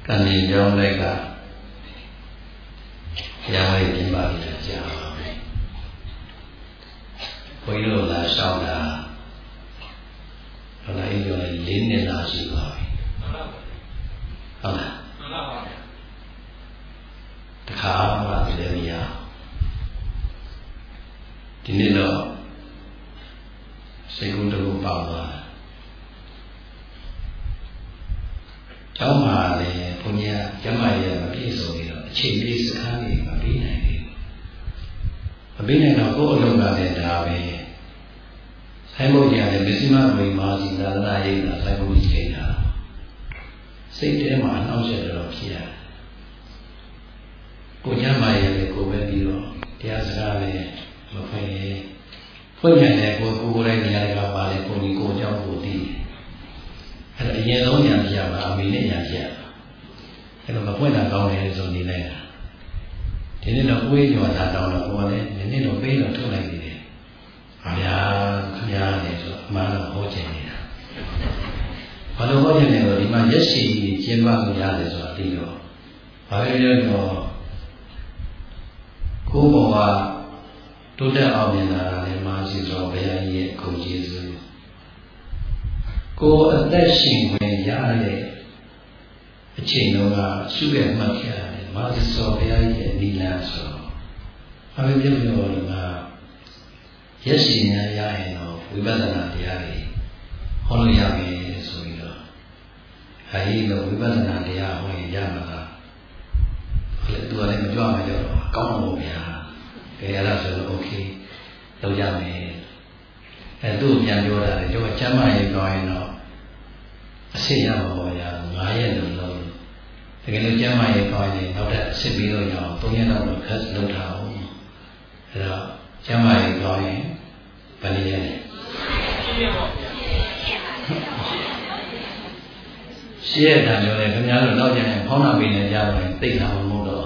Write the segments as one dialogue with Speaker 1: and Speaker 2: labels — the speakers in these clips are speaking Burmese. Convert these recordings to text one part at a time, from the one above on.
Speaker 1: ကနေကြောင်းလိုက်ကရားဝိပြင်ပါလိမ့်ကြာပါမယ်ဘုန်းကြီးတို့လာရှောင်းတာဟုတ်လားအေးပြောလိုက်4 နှစ်လာရှိပါပြီဟုတ်လားတခါမှဒီလည်းမရဒီနေ့တော့စိတ်ကူးတစ်ခုပေါက်သွားကျောင်းမှာလည်းဘုန်းကြီးကကျမရဲ့မပြည့်စုံပြီးတော့အချိန်ပြည့်စကားလေးမပြီးနိုင်ဘူးမပြီးနိုင်တော့ကိုယ့်အလုပ်ကလည်းဒါပဲဆိုင်ဘုတ်ကြီးကလည်းမစ္စည်းမဘုရားမာစီသာသနာရေးတာဆိုင်ဘုတ်ကြီးချိန်တာစိတ်ထဲမှာနှောင့်ယှက်တော့ဖြစ်ရတယ်ကိုကျမရဲ့လည်းကိုပဲပြီးတော့တရားစကားလည်းမဖွင့်ရင်ဖွင့်နိုင်တယ်ကိုယ်တိုင်းနေရာကပါလေကိုကြီးကိုเจ้าကိုသိအဲ့တော့အရင်ဆုံးညာပြပါအမေနဲ့ညာပြအဲ့တော့မဖွင့်တာကောင်းတယ်ဆိုနေလိုက်တာဒီနေ့တော့ကိုယ်ကျော်တာတောင်းတော့ကိုယ်လည်းဒီနေ့တော့ပေးတော့ထုတ်လိုက်နေတယ်။ခင်ဗျာနေဆိုအမှန်တော့ဟောချင်နေတာ။ဘာလို့ဟောချင်လဲဆိုဒီမှာရက်ရှိကျင်းပလို့ရတယ်ဆိုတာသိတော့ဘာပဲပြောတော့ကိုယ်ဘဝတိုးတက်အောင်မြင်လာတယ်မာစီဆိုဘုရားကြီးရဲ့ဂုဏ်ကျေးဇူးကိုယ်အသက်ရှင်ခွင့်ရတဲ့အချိန်တုန်းကရှုရမှတ်ခဲ့ရတယ်မာစီဆိုဘုရားကြီးရဲ့နိလန်းဆိုဘာပဲပြောလို့ရက်ရှိနေရရင်တော့ဝိပဿနာတရားတွေဟောလို့ရမယ်ဆိုပြီးတော့အဲဒီတော့ဝိပဿနာတရားဟောရင်ရမှာလားသူကလည်းမကြွမကြောက်တော့ကောင်းတော့ဗျာကဲရလားဆိုတော့โอเคလုပ်ကြမယ်သူ့ပြန်ပြောတာလေကျွန်တော်ကျမ်းမာရေးကောင်းရင်တော့အစစ်ရမှာပေါ့ဗျာ9 ရက်လုံးလုံးတကယ်လို့ကျမ်းမာရေးကောင်းရင်နောက်ထပ်အစစ်ပြီးတော့ရအောင်3 ရက်လောက်တော့ခက်လုပ်ထားအောင်အဲတော့ကျမ်းမာရေးကောင်းရင်ဘယ်နည်းလဲရှင်းရတာပြောတယ်ခင်ဗျားတို့တော့ကျန်ဖောင်းနာပေးနေကြတော့သိတာမဟုတ်တော့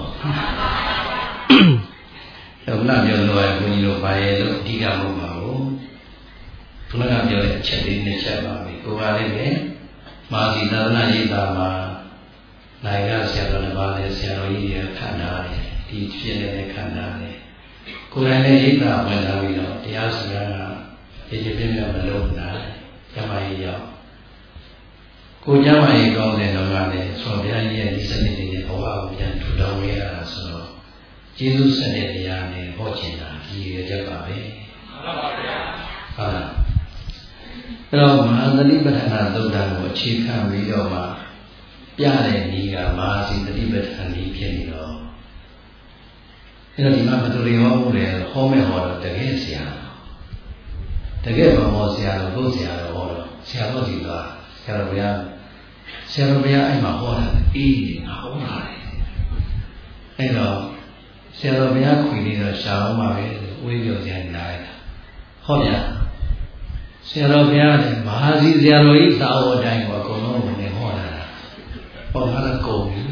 Speaker 1: ခုနပြောလို့ရဘုန်းကြီးတို့ပါရဲ့လို့အဓိကမဟုတ်ပါဘူးခုနကပြောတဲ့အချက်လေးနဲ့ချက်ပါပြီကိုယ်ကလည်းပဲမာစီသာသနာရေးတာမှာနိုင်ငံဆရာတော်တစ်ပါးနဲ့ဆရာတော်ကြီးရဲ့ခန္ဓာနဲ့ဒီဖြစ်နေတဲ့ခန္ဓာနဲ့ကိုယ်တိုင်လည်းရိပ်သာဝင်လာပြီးတော့တရားစကားကရေပြင်းပြမလို့နိုင်ကျမကြီးရောက်ကိုကျမကြီးကောင်းတဲ့တော့ကလည်းဆိုဘုရားကြီးရဲ့ဒီစနစ်တွေနဲ့ဘဝကိုပြန်ထူထောင်ရတာဆိုတော့ကျေးဇူးစနစ်တရားနဲ့ဟောချင်တာဒီရကြပါပဲမှန်ပါဗျာဟုတ်လားအဲ့တော့မဟာသတိပဋ္ဌာန်သုတ်တံကိုအခြေခံပြီးတော့မှပြတဲ့ဤကမဟာစီသတိပဋ္ဌာန်ကြီးဖြစ်နေတော့အဲ့တော့ဒီမှာဘယ်သူတွေဟောဖို့လဲဟောမဲ့ဟောတော့တကယ်ဆရာတကယ်မဟောဆရာတော့ဘုဆရာတော့ဟောတော့ဆရာတော်ကြီးကဆရာတော်ဘုရားအဲ့မှာဟောတာအေးငါဟောတာလေအဲ့တော့ဆရာတော်ဘုရားခွေနေတော့ရှာအောင်ပါပဲဝိပြောဆရာနားလိုက်တာဟောဗျာဆရာတော်ဘုရားလည်းမဟာစီဆရာတော်ကြီးသာဝအတိုင်းကိုအကုန်လုံးဝင်နေဟောတာဟောတာလည်းကုန်ပြီ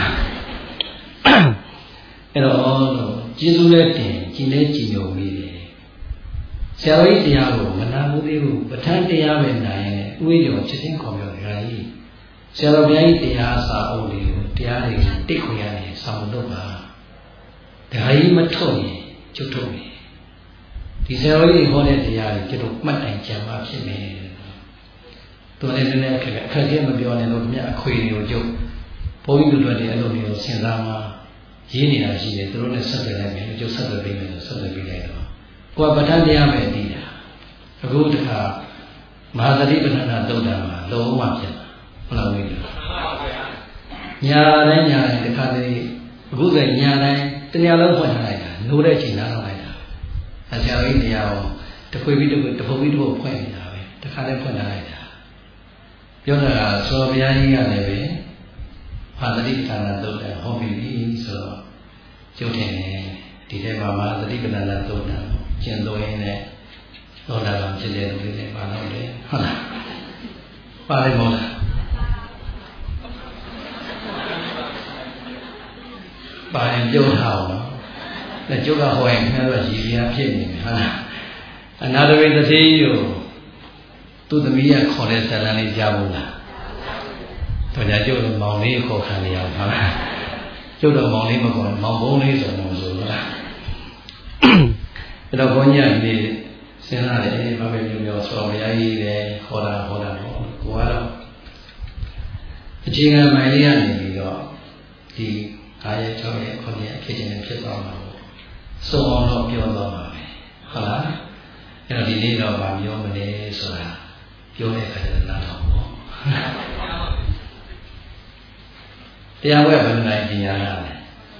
Speaker 1: အဲ့တော့ကျေးဇူးလည်းတင်ကြည်လည်းကြည်ညိုမိတယ်ဆရာတော်ကြီးတရားကိုမနာဘူးသေးဘူးပဋ္ဌာန်းတရားပဲနိုင်ရင်ဥိရောချက်ချင်းခေါ်ပြောကြကြီးဆရာတော်ဘုရားကြီးတရားစာအုပ်လေးကိုတရားတွေတိတ်ခွေရနေဆောင်းလုပ်ပါဒါကြီးမထုတ်ရင်ကျွတ်ထုတ်မယ်ဒီဆရာတော်ကြီးဟောတဲ့တရားကိုကျွတ်မှတ်တိုင်ကြံပါဖြစ်မယ်သူလည်းနည်းနည်းအခက်အခဲမပြောနဲ့လို့မြတ်အခွေတွေကိုကျွတ်ဘုန်းကြီးတို့တွေအဲ့လိုမျိုးစဉ်းစားမှရေးနေတာရှိတယ်သူတို့နဲ့ဆက်သွယ်လိုက်မယ်ကျွတ်ဆက်သွယ်ပေးမယ်ဆိုဆက်သွယ်ပေးလိုက်တော့ကိုယ်ကပဋ္ဌာန်းတရားပဲတည်တာအခုတခါမဟာသတိပဋ္ဌာန်သုတ်တံမှာလုံးဝဖြစ်တာဟုတ်လားဝိညာဉ်ညာတိုင်းတခါတည်းအခုဆိုညာတိုင်းတရားလုံးဖွင့်ထားလိုက်တာနိုးတဲ့အချိန်နားတော့လိုက်တာအဆရာကြီးတရားကိုတခွေပြီးတပုတ်ပြီးတပုတ်ဖွင့်နေတာပဲတခါတည်းဖွင့်ထားလိုက်တာပြောတာကသောဘုရားကြီးကလည်းပဲမဟာသတိပဋ္ဌာန်သုတ်တံဟောပြီးပြီဆိုတော့ကျုပ်ထင်တယ်ဒီထဲမှာမဟာသတိပဋ္ဌာန်သုတ်တံကျင့်သုံးရင်းနဲ့သောတာပန်ဖြစ်တဲ့လူတွေနဲ့ပါတော့တယ်ဟုတ်လားပါလိမ့်မို့လားပါရင်ပြုတ်ထားအောင်လက်ကျုပ်ကဟောရင်ခင်ဗျားတို့ရည်ရည်ဖြစ်နေပြီဟုတ်လားအနာတဝိသတိကိုသူ့သမီးကခေါ်တဲ့ဇာလန်လေးကြားဘူးလားတော်ကြကျုပ်မောင်လေးခေါ်ခံနေရပါလားကျုပ်တော့မောင်လေးမခေါ်မောင်ဘုံလေးဆိုတော့ဆိုလားအဲ့တော့ဘုန်းကြီးကဒီစဉ်းစားတယ်ဘာပဲမျိုးဆိုတော့ဘုရားကြီးလည်းခေါ်တာတော့ကိုကတော့အခြေခံမိုင်လေးကနေပြီးတော့ဒီ9ရက်6ရက်9ရက်ဖြစ်ခြင်းနဲ့ဖြစ်သွားမှာပေါ့စုံအောင်တော့ပြောသွားပါမယ်ဟုတ်လားအဲ့တော့ဒီနေ့တော့ဗာပြောမလဲဆိုတာပြောတဲ့အခါကျတော့နားထောင်ပေါ့တရားဝဲဘယ်နိုင်ပညာရလဲ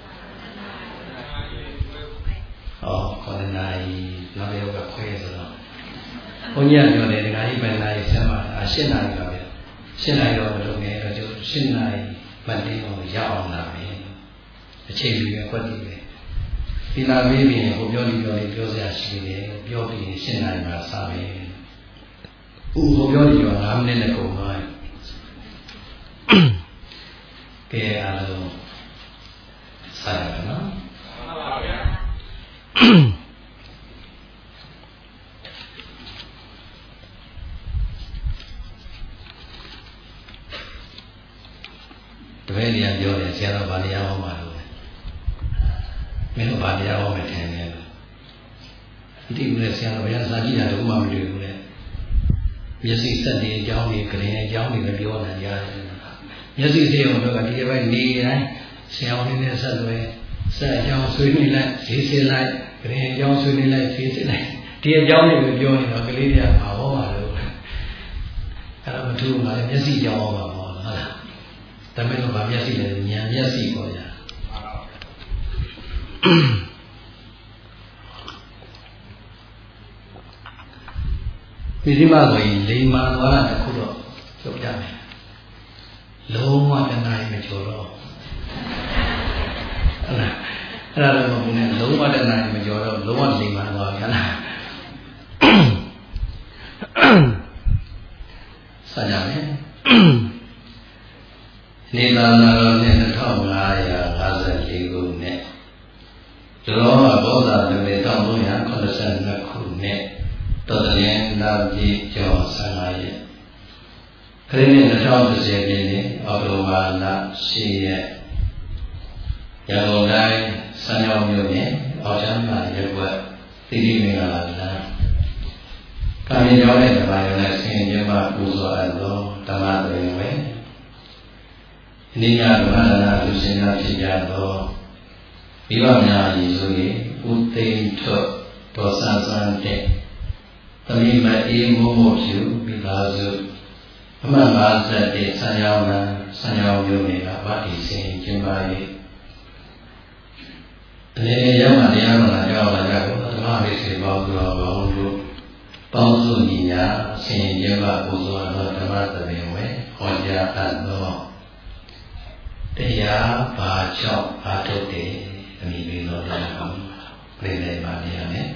Speaker 1: 9နာရီနောက်တစ်ယောက်ကခွဲဆိုတော့ဘုန်းကြီးကပြောတယ်ဒကာကြီးဘယ်နာရီဆက်မှာ10နာရီပါဗျ10နာရီတော့မလုပ်နဲ့တော့ကျို့10နာရီမှတ်ပြီးတော့ရအောင်လာမယ်အချိန်ကြီးပဲခွက်ပြီးပဲဒီလာပြီးရင်ဟိုပြောနေပြောစရာရှိတယ်ပြောပြီး10နာရီမှစမယ်ဟိုပြောနေတော့5မိနစ်နဲ့ကုန်သွားကဲအားလုံးဆက်ရအောင်နော်မှန်ပါဗျာတပည့်တွေကပြောတယ်ဆရာတော်ဗာတရားဟောမှာလို့မင်းတို့ဗာတရားဟောမယ်ထင်တယ်လို့ဒီလိုလေဆရာတော်ဘုရားစာကြည့်တာတော့မှမတွေ့ဘူးလေမျက်စိစက်တွေအကြောင်းတွေကြင်အကြောင်းတွေလည်းပြောနေရတယ်မျက်စိစိတ်အောင်တော့ဒီဘက်နေတိုင်းဆရာတော်နဲ့ဆက်သွဲဆက်အကြောင်းဆွေးနွေးလိုက်ဈေးစင်လိုက်ကြင်အကြောင်းဆွေးနွေးလိုက်ဈေးစင်လိုက်ဒီအကြောင်းတွေပြောနေတော့ကလေးတွေကမဟောပါလို့အဲ့တော့မထူးပါလေမျက်စိကြောင်းဟောပါဟုတ်လားဒါမဲ့တော့ဗာမျက်စိလည်းဉာဏ်မျက်စိပေါ့ဗျာဒီဒီမှာဆိုရင်လိမ္မာသွားတာတစ်ခုတော့ပြောပြမယ်လုံးဝတဏှာမကျော်တော့ဟုတ်လားအဲ့ဒါတော့မဟုတ်နဲ့လုံးဝတဏှာမကျော်တော့လုံးဝလိမ္မာသွားပြီဟုတ်လားစကြမယ်နေသာနာတော်နဲ့2554ခုနှစ်လောကဘောဓလူတွေ1382ခုနှစ်တော်တဲ့နာပြည်ကျော်15ရက်ခရစ်နှစ်2010ပြည့်နှစ်အောက်တိုဘာလ10ရက်ရန်ကုန်တိုင်းစံကြောင်းမြို့နယ်အောက်ချမ်းသာရပ်ကွက်တိတိမင်္ဂလာလမ်းကာမီကျောင်းနဲ့ဓမ္မယုံနဲ့ဆင်ကျင်းမှပူဇော်အပ်သောဓမ္မသဘင်ဝဲအနိညာဓမ္မဒါနလူရှင်များဖြစ်ကြသောမိဘများရည်ဆို၍ဥသိမ်းထွတ်ဒေါ်ဆန်းဆန်းတဲ့သမီးမအေးမိုးမိုးဖြူမိသားစုအမှတ်51ဆံရောင်းလမ်းဆံရောင်းမြို့နယ်ကဗတ္တိစင်ကျင်းပါ၏အနေနဲ့ရောက်မှတရားတော်လာရောက်လာကြကိုဓမ္မမိတ်ဆွေပေါင်းတော်ကောင်းတို့ပေါင်းစုညီညာဆင်ကျင်းပါပူဇော်သောဓမ္မသဘင်ဝဲဟောကြားအပ်သောတရားဘာကြောင့်အားထုတ်တယ်အမိပြီးတော့တရားကောင်းပြည့်နေပါတရားနဲ့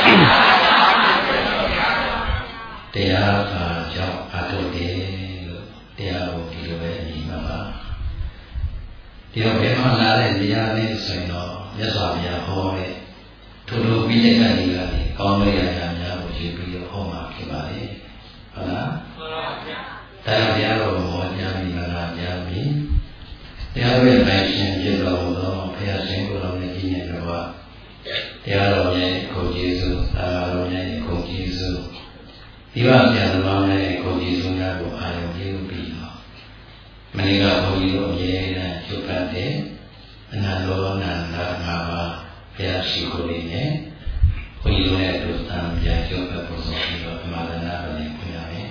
Speaker 1: တရားဘာကြောင့်အားထုတ်တယ်လို့တရားကိုဒီလိုပဲအမိမှာပါဒီတော့ဘယ်မှာလာတဲ့တရားလေးဆိုရင်တော့မြတ်စွာဘုရားဟောတဲ့ထိုလိုပြီးတဲ့ကနေကနေကောင်းတဲ့ရာများကိုယူပြီးတော့ဟောမှာဖြစ်ပါလေဟုတ်လားမှန်ပါဗျာတရားတော်ဟောကြားပြီးလာကြပြီတရားရဲ့နိုင်ရှင်ဖြစ်တော်မူသောဘုရားရှင်ကိုယ်တော်နဲ့ကြီးနဲ့တော်တရားတော်ရဲ့ဂုဏ်ကျေးဇူးသာတော်ရဲ့ဂုဏ်ကျေးဇူးဒီဘဆရာတော်ရဲ့ဂုဏ်ကျေးဇူးများကိုအာရုံပြုပြီးတော့မင်းကဘုန်းကြီးတို့အမြဲတမ်းချွတ်ပတ်တဲ့အနန္တလောနန္ဒငါးပါးဘုရားရှိခိုးနေနဲ့ဘုန်းကြီးတို့ရဲ့တို့သံပြချွတ်ပတ်ဖို့ဆိုပြီးတော့အမှန်တရားတော်နဲ့ခွင့်ရမယ်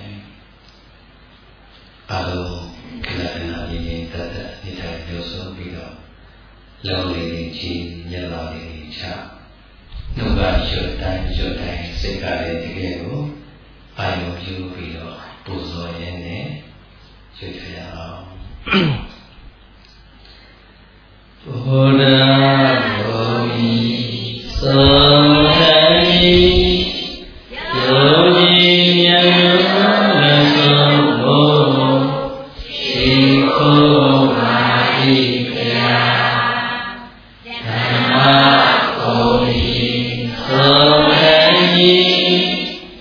Speaker 1: အားလုံးခဏခဏလေးလေးတတ်တတ်နေထိုင်ပြောဆိုပြီးတော့လုံးလေးလေးချင်းညလာလေးလေးချနှုတ်ကရွတ်တိုင်းစိတ်ကလေးတကယ်ကိုအာရုံပြုပြီးတော့ပူဇော်ရင်းနဲ့ရွတ်ရအောင်ဘုရားဘုရားသော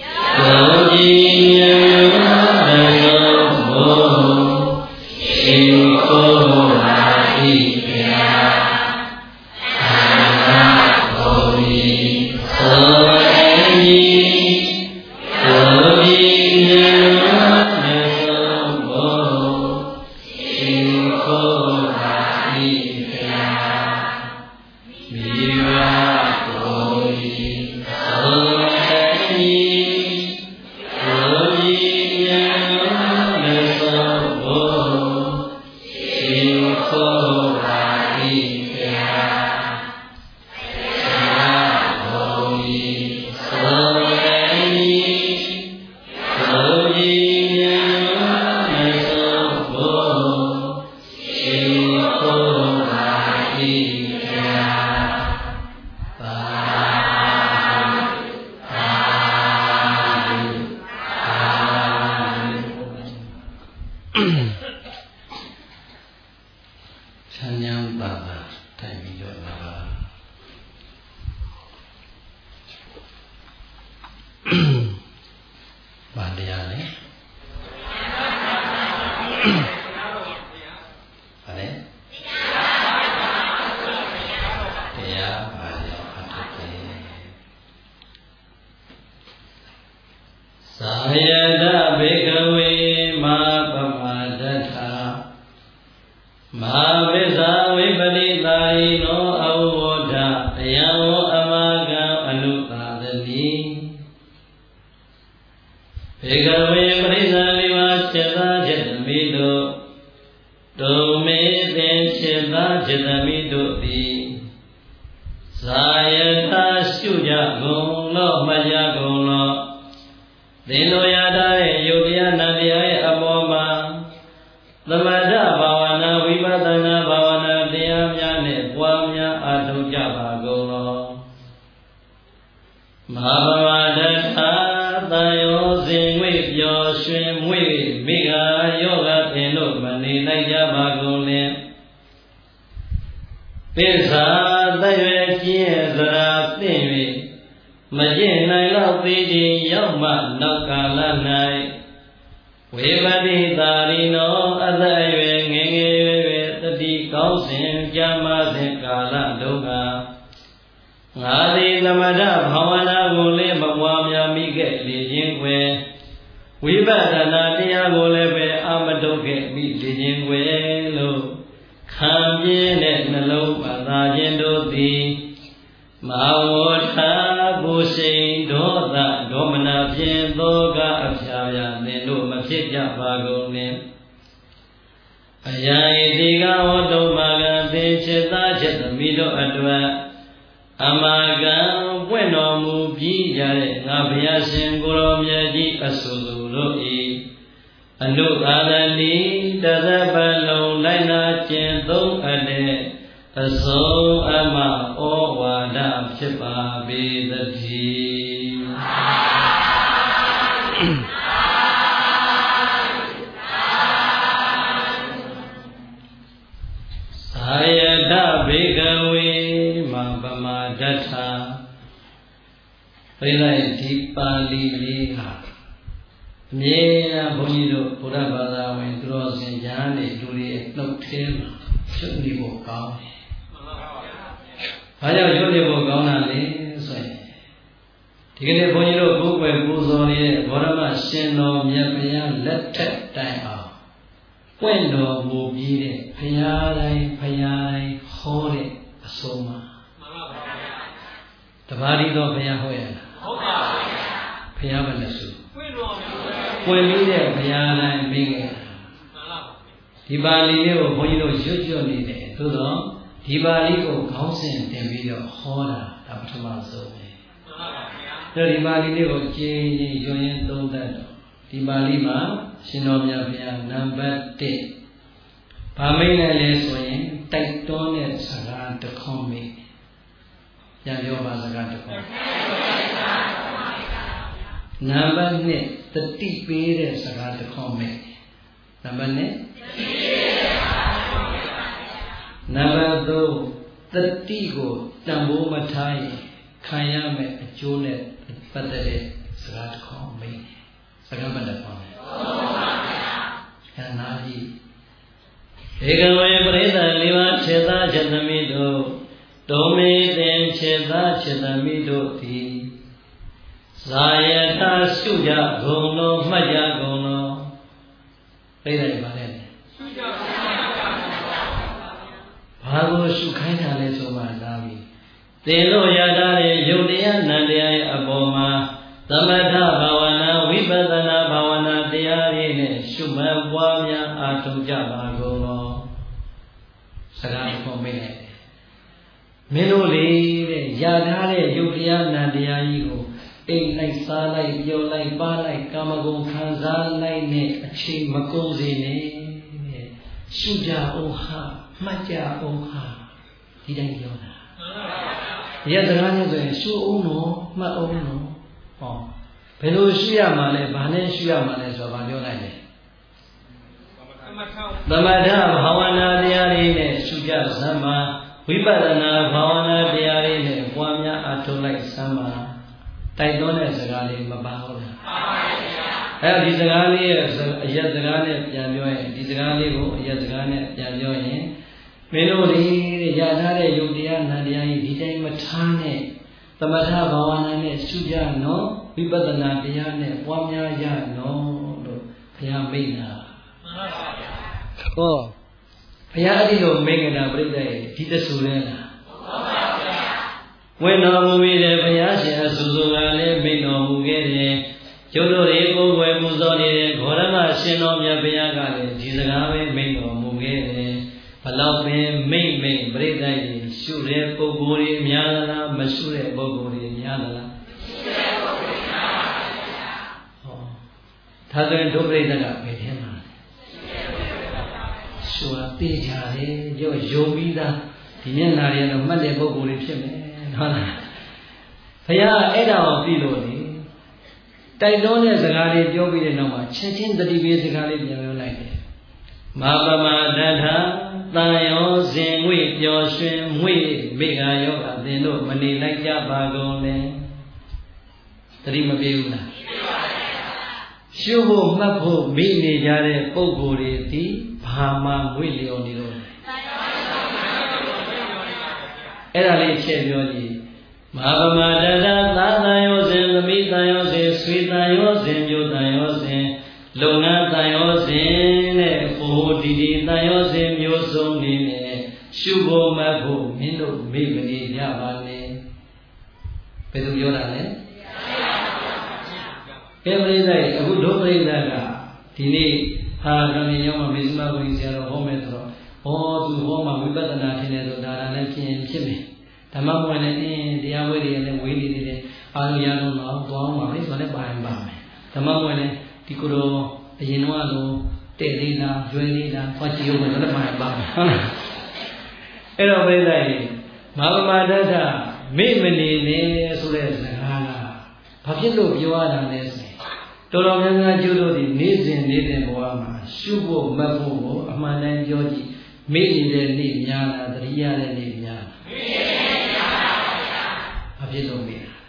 Speaker 2: Amen. ဧကဝေပရိသတ်လေးပါးခြေသားခြေသမီးတို့ဒုံမေတင်ခြေသားခြေသမီးတို့သည်ဇာယတာရှုကြကုန်လုံးမှတ်ကြကုန်လုံးပြိလိုက်ပါလေရှုကြဘာကိုရှုခိုင်းတာလဲဆိုမှလာပြီသင်တို့ရထားတဲ့ယုတ်တရားနံတရားရဲ့အပေါ်မှာသမထဘာဝနာဝိပဿနာဘာဝနာတရားတွေနဲ့ရှုမှတ်ပွားများအားထုတ်ကြပါကုန်လောစကားကိုမေးလိုက်တယ်မင်းတို့လေတဲ့ရထားတဲ့ယုတ်တရားနံတရားကြီးကိုအိမ်လိုက်စားလိုက်ပြောလိုက်ပါလိုက်ကာမဂုဏ်ခံစားလိုက်နဲ့အချိန်မကုန်စေနဲ့တဲ့ရှုကြအောင်ဟာမှတ်ကြအောင်ဟာဒီတိုင်းပြောတာရစကားနဲ့ဆိုရင်ရှုအောင်နော်မှတ်အောင်နော်ဟောဘယ်လိုရှုရမှာလဲဘာနဲ့ရှုရမှာလဲဆိုတော့ပြောလိုက်တယ်သမထဘာဝနာတရားတွေနဲ့ရှုကြစမ်းပါဝိပဿနာဘာဝနာတရားတွေနဲ့ပွားများအားထုတ်လိုက်စမ်းပါတိုက်တွန်းတဲ့စကားလေးမပါဘူးလားပါပါဗျာအဲဒီစကားလေးရဲ့အရက်စကားနဲ့ပြန်ပြောရင်ဒီစကားလေးကိုအရက်စကားနဲ့ပြန်ပြောရင်မင်းတို့ဒီရထားတဲ့ယုတ်တရားနံတရားကြီးဒီတိုင်းမထားနဲ့သမထဘာဝနာနဲ့ရှုကြနော်ဝိပဿနာတရားနဲ့ပွားများရနော်လို့ဘုရားမိန့်တာမှန်ပါဗျာဟောဘုရားအဲ့ဒီလိုမိန့်ကြတာပြိဿရဲ့ဒီတဆူလဲလားမှန်ပါဗျာဝိတော်မူပြီးတဲ့ဘုရားရှင်အဆူဆူကလည်းမိန့်တော်မူခဲ့တယ်ကျုပ်တို့တွေကိုယ်ွယ်ပူဇော်နေတဲ့ဂေါရမရှင်တော်မြတ်ဘုရားကလည်းဒီစကားပဲမိန့်တော်မူခဲ့တယ်ဘလောက်ပင်မိန့်ပြိဿရဲ့ရှုတဲ့ပုဂ္ဂိုလ်တွေများလားမရှုတဲ့ပုဂ္ဂိုလ်တွေများလားရှုတဲ့ပုဂ္ဂိုလ်တွေများပါဗျာဟောဒါဆိုရင်ဒုပရိသကဘယ်ထဲမှာရှုတာသိကြတယ်ရောယုံပြီးသားဒီမျက်နှာတွေကတော့မှတ်တဲ့ပုဂ္ဂိုလ်တွေဖြစ်မယ်ဟုတ်လားဘုရားအဲ့ဒါကိုပြီးလို့လေတိုက်တွန်းတဲ့စကားလေးပြောပြီးတဲ့နောက်မှာချက်ချင်းတတိပေးစကားလေးပြန်ပြောလိုက်တယ်မာပမတထတန်ရောဇင်ငွေပျော်ရွှင်မွေမိဃာယောဂသင်တို့မနေလိုက်ကြပါကုန်လေတတိမပြေဘူးလားပြေပါပါရှုဖို့မှတ်ဖို့မိနေကြတဲ့ပုဂ္ဂိုလ်တွေဒီဘာမှမွေလျော်နေတော့အဲ့ဒါလေးချက်ပြောကြည့်မဟာဗမာတတသာသံယောဇင်သမိတံယောဇင်ဆွေတံယောဇင်မြို့တံယောဇင်လုံငန်းတန်ရောစဉ်တဲ့ဟိုဒီတန်ရောစဉ်မျိုးစုံနေနဲ့ရှုဖို့မဖို့မင်းတို့မိမနေကြပါနဲ့ဘယ်သူပြောတာလဲကဲပရိသတ်အခုဒုပရိသတ်ကဒီနေ့ဟာကံရောမှာမေဇမဘုရင်ဆရာတော်ဟောမယ်ဆိုတော့ဟောသူဟောမှာဝိပဿနာထင်တယ်ဆိုဒါလည်းဖြစ်မယ်ဓမ္မဘုရင်လည်းတရားဝဲတွေလည်းဝေးနေသေးတယ်အာရုံရလုံးတော့သွားအောင်ပါလေဆိုတော့ပါရင်ပါမယ်ဓမ္မဘုရင်လည်းဒီကိုယ်တော်အရင်တော့လို့တဲ့လေးလားကျွဲလေးလားသွားကြည့်ဦးမယ်လည်းပါပါမယ်ဟုတ်လားအဲ့တော့ပြိဿကြီးမာပမာတတမိမနေနဲ့ဆိုတဲ့စကားကဘာဖြစ်လို့ပြောရတာလဲဆိုရင်တော်တော်များများကျိုးတို့ဒီနေ့စဉ်ဘဝမှာရှုဖို့မတ်ဖို့ကိုအမှန်တမ်းပြောကြည့်မိနေတဲ့နေ့များလားတတိယတဲ့နေ့များလားမိနေတဲ့နေ့များပါဗျာဘာဖြစ်လို့မိတာ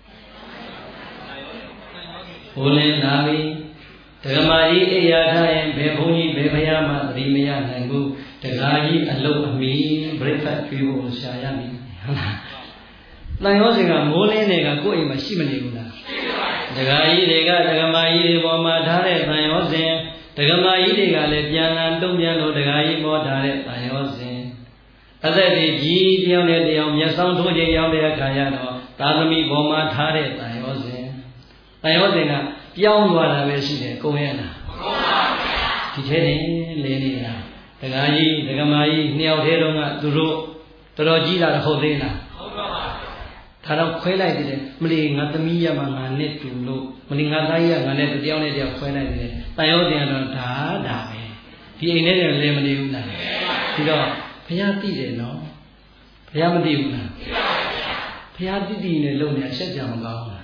Speaker 2: ဘုလင်းလာပြီဒဂမကြီးအိယာထားရင်ဘယ်ဘုန်းကြီးဘယ်ဘုရားမှသတိမရနိုင်ဘူးဒကာကြီးအလုတ်အမီပြိဿတ်ကျွေးဖို့ရှာရပြီဟုတ်လားတန်ရောစင်ကမိုးလင်းတွေကကိုယ့်အိမ်မှာရှိမနေဘူးလားရှိပါဘူးဒကာကြီးတွေကဒဂမကြီးတွေပေါ်မှာထားတဲ့တန်ရောစင်ဒဂမကြီးတွေကလည်းပြန်လာတုံ့ပြန်လို့ဒကာကြီးပေါ်ထားတဲ့တန်ရောစင်အသက်ကြီးတယောက်နဲ့တယောက်မျက်စောင်းထိုးခြင်းရောက်တဲ့အခါကျတော့သာသမီပေါ်မှာထားတဲ့တန်ရောစင်ကပြောင်းသွားတာပဲရှိတယ်ကိုယ်ရဲ့လားမှန်ပါဗျာဒီထဲနေလေနေတာဒကာကြီးဒကမာကြီးနှစ်ယောက်ထဲတော့ကသူတို့တော်တော်ကြီးလာတော့ဟုတ်သေးလားဟုတ်ပါပါဒါတော့ခွဲလိုက်တယ်မလီငါသမီးရမှာငါနဲ့တူလို့မလီငါသားကြီးကငါနဲ့တယောက်နဲ့တယောက်ခွဲလိုက်တယ်တန်ရောတင်တော့ဒါပဲဒီအိမ်ထဲလည်းလဲမနေဘူးလားဒီတော့ဘုရားသိတယ်နော်ဘုရားမသိဘူးလားသိပါဗျာဘုရားသိနဲ့လုံနေအဆက်ကြမကောင်းဘူး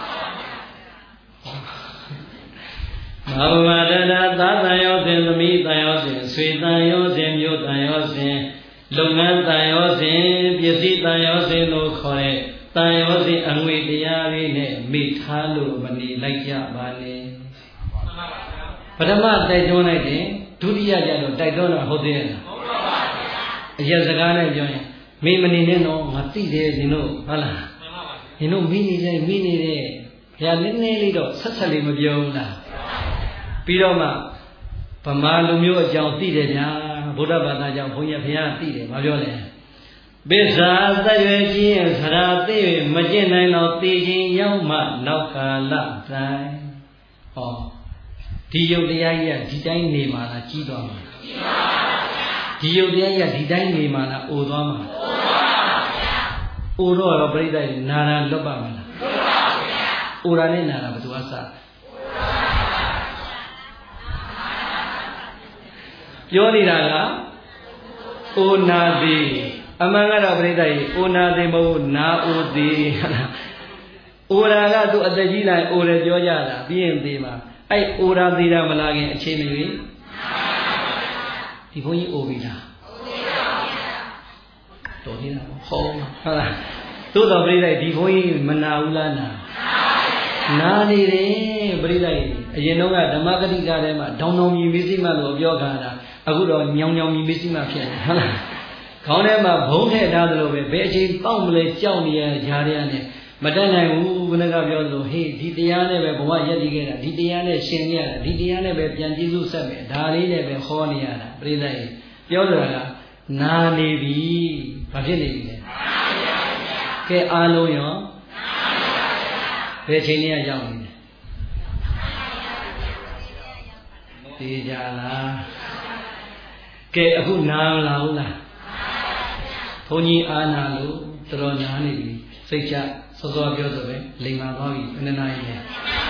Speaker 2: မာဘဝတတသာသံယောစဉ်သမိတံယောစဉ်ဆွေတံယောစဉ်မြို့တံယောစဉ်လုပ်ငန်းတန်ရောစဉ်ပစ္စည်းတန်ရောစဉ်လို့ခေါ်တဲ့တန်ရောစဉ်အငွေတရားလေးနဲ့မိထားလို့မနေလိုက်ကြပါနဲ့ပထမတိုက်တွန်းလိုက်တယ်ဒုတိယကျတော့တိုက်တွန်းတာဟုတ်သေးရဲ့လားအရက်စကားနဲ့ပြောရင်မိမနေနဲ့တော့ငါသိတယ်နင်တို့ဟုတ်လားနင်တို့မိနေတယ်ဘုရားနည်းနည်းလေးတော့ဆက်ဆက်လေးမပြောဘူးလားပြီးတော့မှဗမာလူမျိုးအကြောင်းသိတယ်ဗျာဗုဒ္ဓဘာသာကြောင့်ဘုန်းကြီးဘုရားသိတယ်မပြောလဲပိစ္ဆာသက်ရွယ်ကြီးရဲ့သရာသိ၍မကျင့်နိုင်တော့သိခြင်းရောက်မှနောက်ကာလတိုင်းဟောဒီယုတ်တရားကြီးကဒီတိုင်းနေမှာလားကြီးသွားမှာကြီးပါပါဗျာဒီယုတ်တရားကြီးကဒီတိုင်းနေမှာလားအိုသွားမှာအိုသွားပါဗျာအိုတော့ပြိဿနာရာလွတ်ပါမလားလွတ်ပါဗျာအိုရာနဲ့နာရာဘယ်သူအစပြောနေတာကအိုနာသည်အမှန်ကတော့ပြိဿကြီးအိုနာသည်မဟုတ်နာအိုသည်အိုရာကသူအသက်ကြီးလိုက်အိုတယ်ပြောကြတာပြီးရင်သေးမှာအဲ့အိုရာသေးတာမလာခင်အချိန်မရွေးဒီဘုန်းကြီးအိုပြီလားတော်သေးတာဟုတ်လားသို့တော်ပြိဿဒီဘုန်းကြီးမနာဘူးလားနာနေတယ်ပြိဿအရင်တော့ကဓမ္မဂတိကထဲမှာဒေါင်မြည်မစ္စည်းမလို့ပြောခါတာအခုတော့ညောင်မြည်မစ္စည်းမဖြစ်နေဟုတ်လားခေါင်းထဲမှာဘုံထည့်ထားသလိုပဲဘယ်အချိန်ပေါက်မလဲကြောက်နေရကြားရတဲ့မတတ်နိုင်ဘူးခဏကပြောသလိုဟေးဒီတရားနဲ့ပဲဘဝရက်တည်ခဲ့တာဒီတရားနဲ့ရှင်ရတာဒီတရားနဲ့ပဲပြန်ကျေးဇူးဆက်မယ်ဒါလေးနဲ့ပဲဟောနေရတာပြိဿရေပြောတာကနာနေပြီဘာဖြစ်နေပြီလဲကဲအားလုံးရောဘယ်ချိန်လေးရောက်နေလဲသိကြလားကဲအခုနာမလားဟုတ်လားဘုန်းကြီးအားနာလို့တော်နာနေပြီစိတ်ချစောစောပြောဆိုပဲလိမ်မာသွားပြီဘယ်နှနာရီလဲ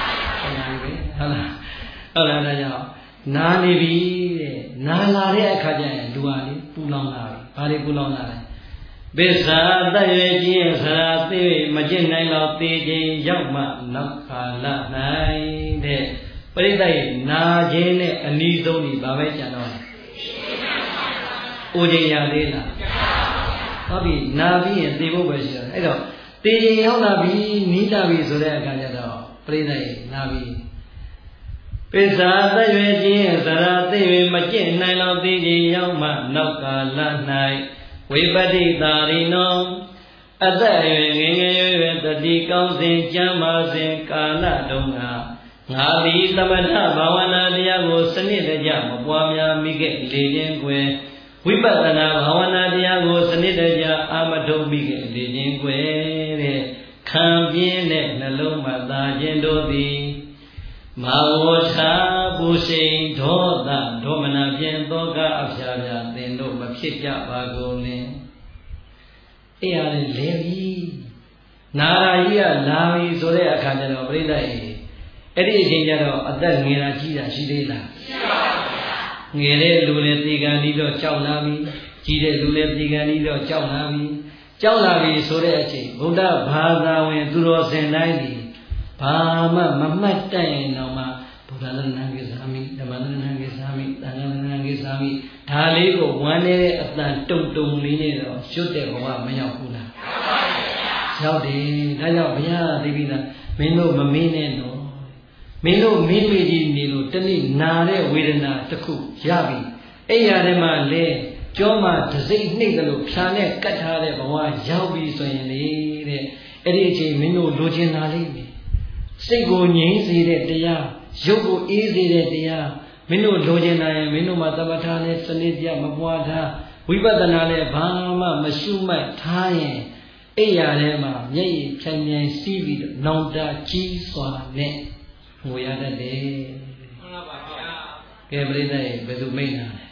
Speaker 2: 7နာရီပဲဟုတ်လားဒါကြောင့်နာနေပြီတဲ့နာလာတဲ့အခါကျရင်လူဟာလေပူလောင်လာပြီဘာတွေပူလောင်လာလဲပိစ္ဆာတရွယ်ကြီးရဲ့ဆရာသိမကျင့်နိုင်တော့သိခြင်းရောက်မှနောက်ခါလ၌တဲ့ပရိသတ်ရဲ့နာခြင်းနဲ့အနီးဆုံးကြီးဘာပဲကြံတော့လဲအိုခြင်းရသေးလားဟုတ်ပြီနာပြီးရင်သိဖို့ပဲရှိတယ်အဲ့တော့သိခြင်းရောက်လာပြီနီးလာပြီဆိုတဲ့အခါကျတော့ပရိသတ်ရဲ့နာပြီပိစ္ဆာတရွယ်ကြီးရဲ့ဆရာသိမကျင့်နိုင်တော့သိခြင်းရောက်မှနောက်ကာလ၌ဝိပတိတာရိနောအသက်အရွယ်ငယ်ငယ်ရွယ်တတိကောင်းစဉ်ကျမ်းမာစဉ်ကာလတုန်းကငါသည်သမထဘာဝနာတရားကိုစနစ်တကျမပွားများမိခဲ့လေခြင်းကွယ်ဝိပဿနာဘာဝနာတရားကိုစနစ်တကျအာမထုတ်မိခဲ့လေခြင်းကွယ်တဲ့ခံပြင်းတဲ့နှလုံးမှာသာခြင်းတို့သည်မာဝထာပူစိန်ဒေါသဒေါမနဖြင့်သောကအဖျားဖျားသင်တို့မဖြစ်ကြပါကုန်လင်အဲ့ရလေပြီနာရာကြီးကလာပြီဆိုတဲ့အခါကျတော့ပြိဿရေအဲ့ဒီအချိန်ကျတော့အသက်ငယ်တာကြီးတာရှိသေးလားရှိပါဘူးငယ်တဲ့လူလည်းသေကံပြီးတော့ကြောက်လာပြီကြီးတဲ့လူလည်းသေကံပြီးတော့ကြောက်လာပြီဆိုတဲ့အချိန်ဗုဒ္ဓဘာသာဝင်သူတော်စင်တိုင်းဒီဘာမှမမှတ်တတ်ရင်တော့မှဗုဒ္ဓလနံကိသာမိဓမ္မလနံကိသာမိသံဃာလနံကိသာမိဒါလေးကိုဝမ်းနေတဲ့အတန်တုံလေးနဲ့တော့ရွတ်တဲ့ဘဝမရောက်ဘူးလားရောက်တယ်ဒါကြောင့်ဘုရားသိပြီးသားမင်းတို့မမင်းနဲ့တော့မင်းတို့မင်းမေကြီးနေလို့တနေ့နာတဲ့ဝေဒနာတစ်ခုရပြီအဲ့ရတဲ့မှာလေကြောမှာဒစိမ့်နှိမ့်တယ်လို့ဖြာနဲ့ကတ်ထားတဲ့ဘဝရောက်ပြီဆိုရင်လေတဲ့အဲ့ဒီအချိန်မင်းတို့လိုချင်တာလေးပဲစိတ်ကိုငြိမ်းစေတဲ့တရားရုပ်ကိုအေးစေတဲ့တရားမင်းတို့လိုချင်တာရင်မင်းတို့မှာသမထနဲ့စနစ်ပြမပွားထားဝိပဿနာနဲ့ဘာမှမရှုမှတ်ထားရင်အဲ့ရထဲမှာမျက်ရည်ဖြန်းဖြန်းစီးပြီးတော့နောင်တကြီးစွာနဲ့ငိုရတတ်တယ်မှန်ပါဗျာကဲပြိဿရေဘယ်သူမိတ်နာလဲ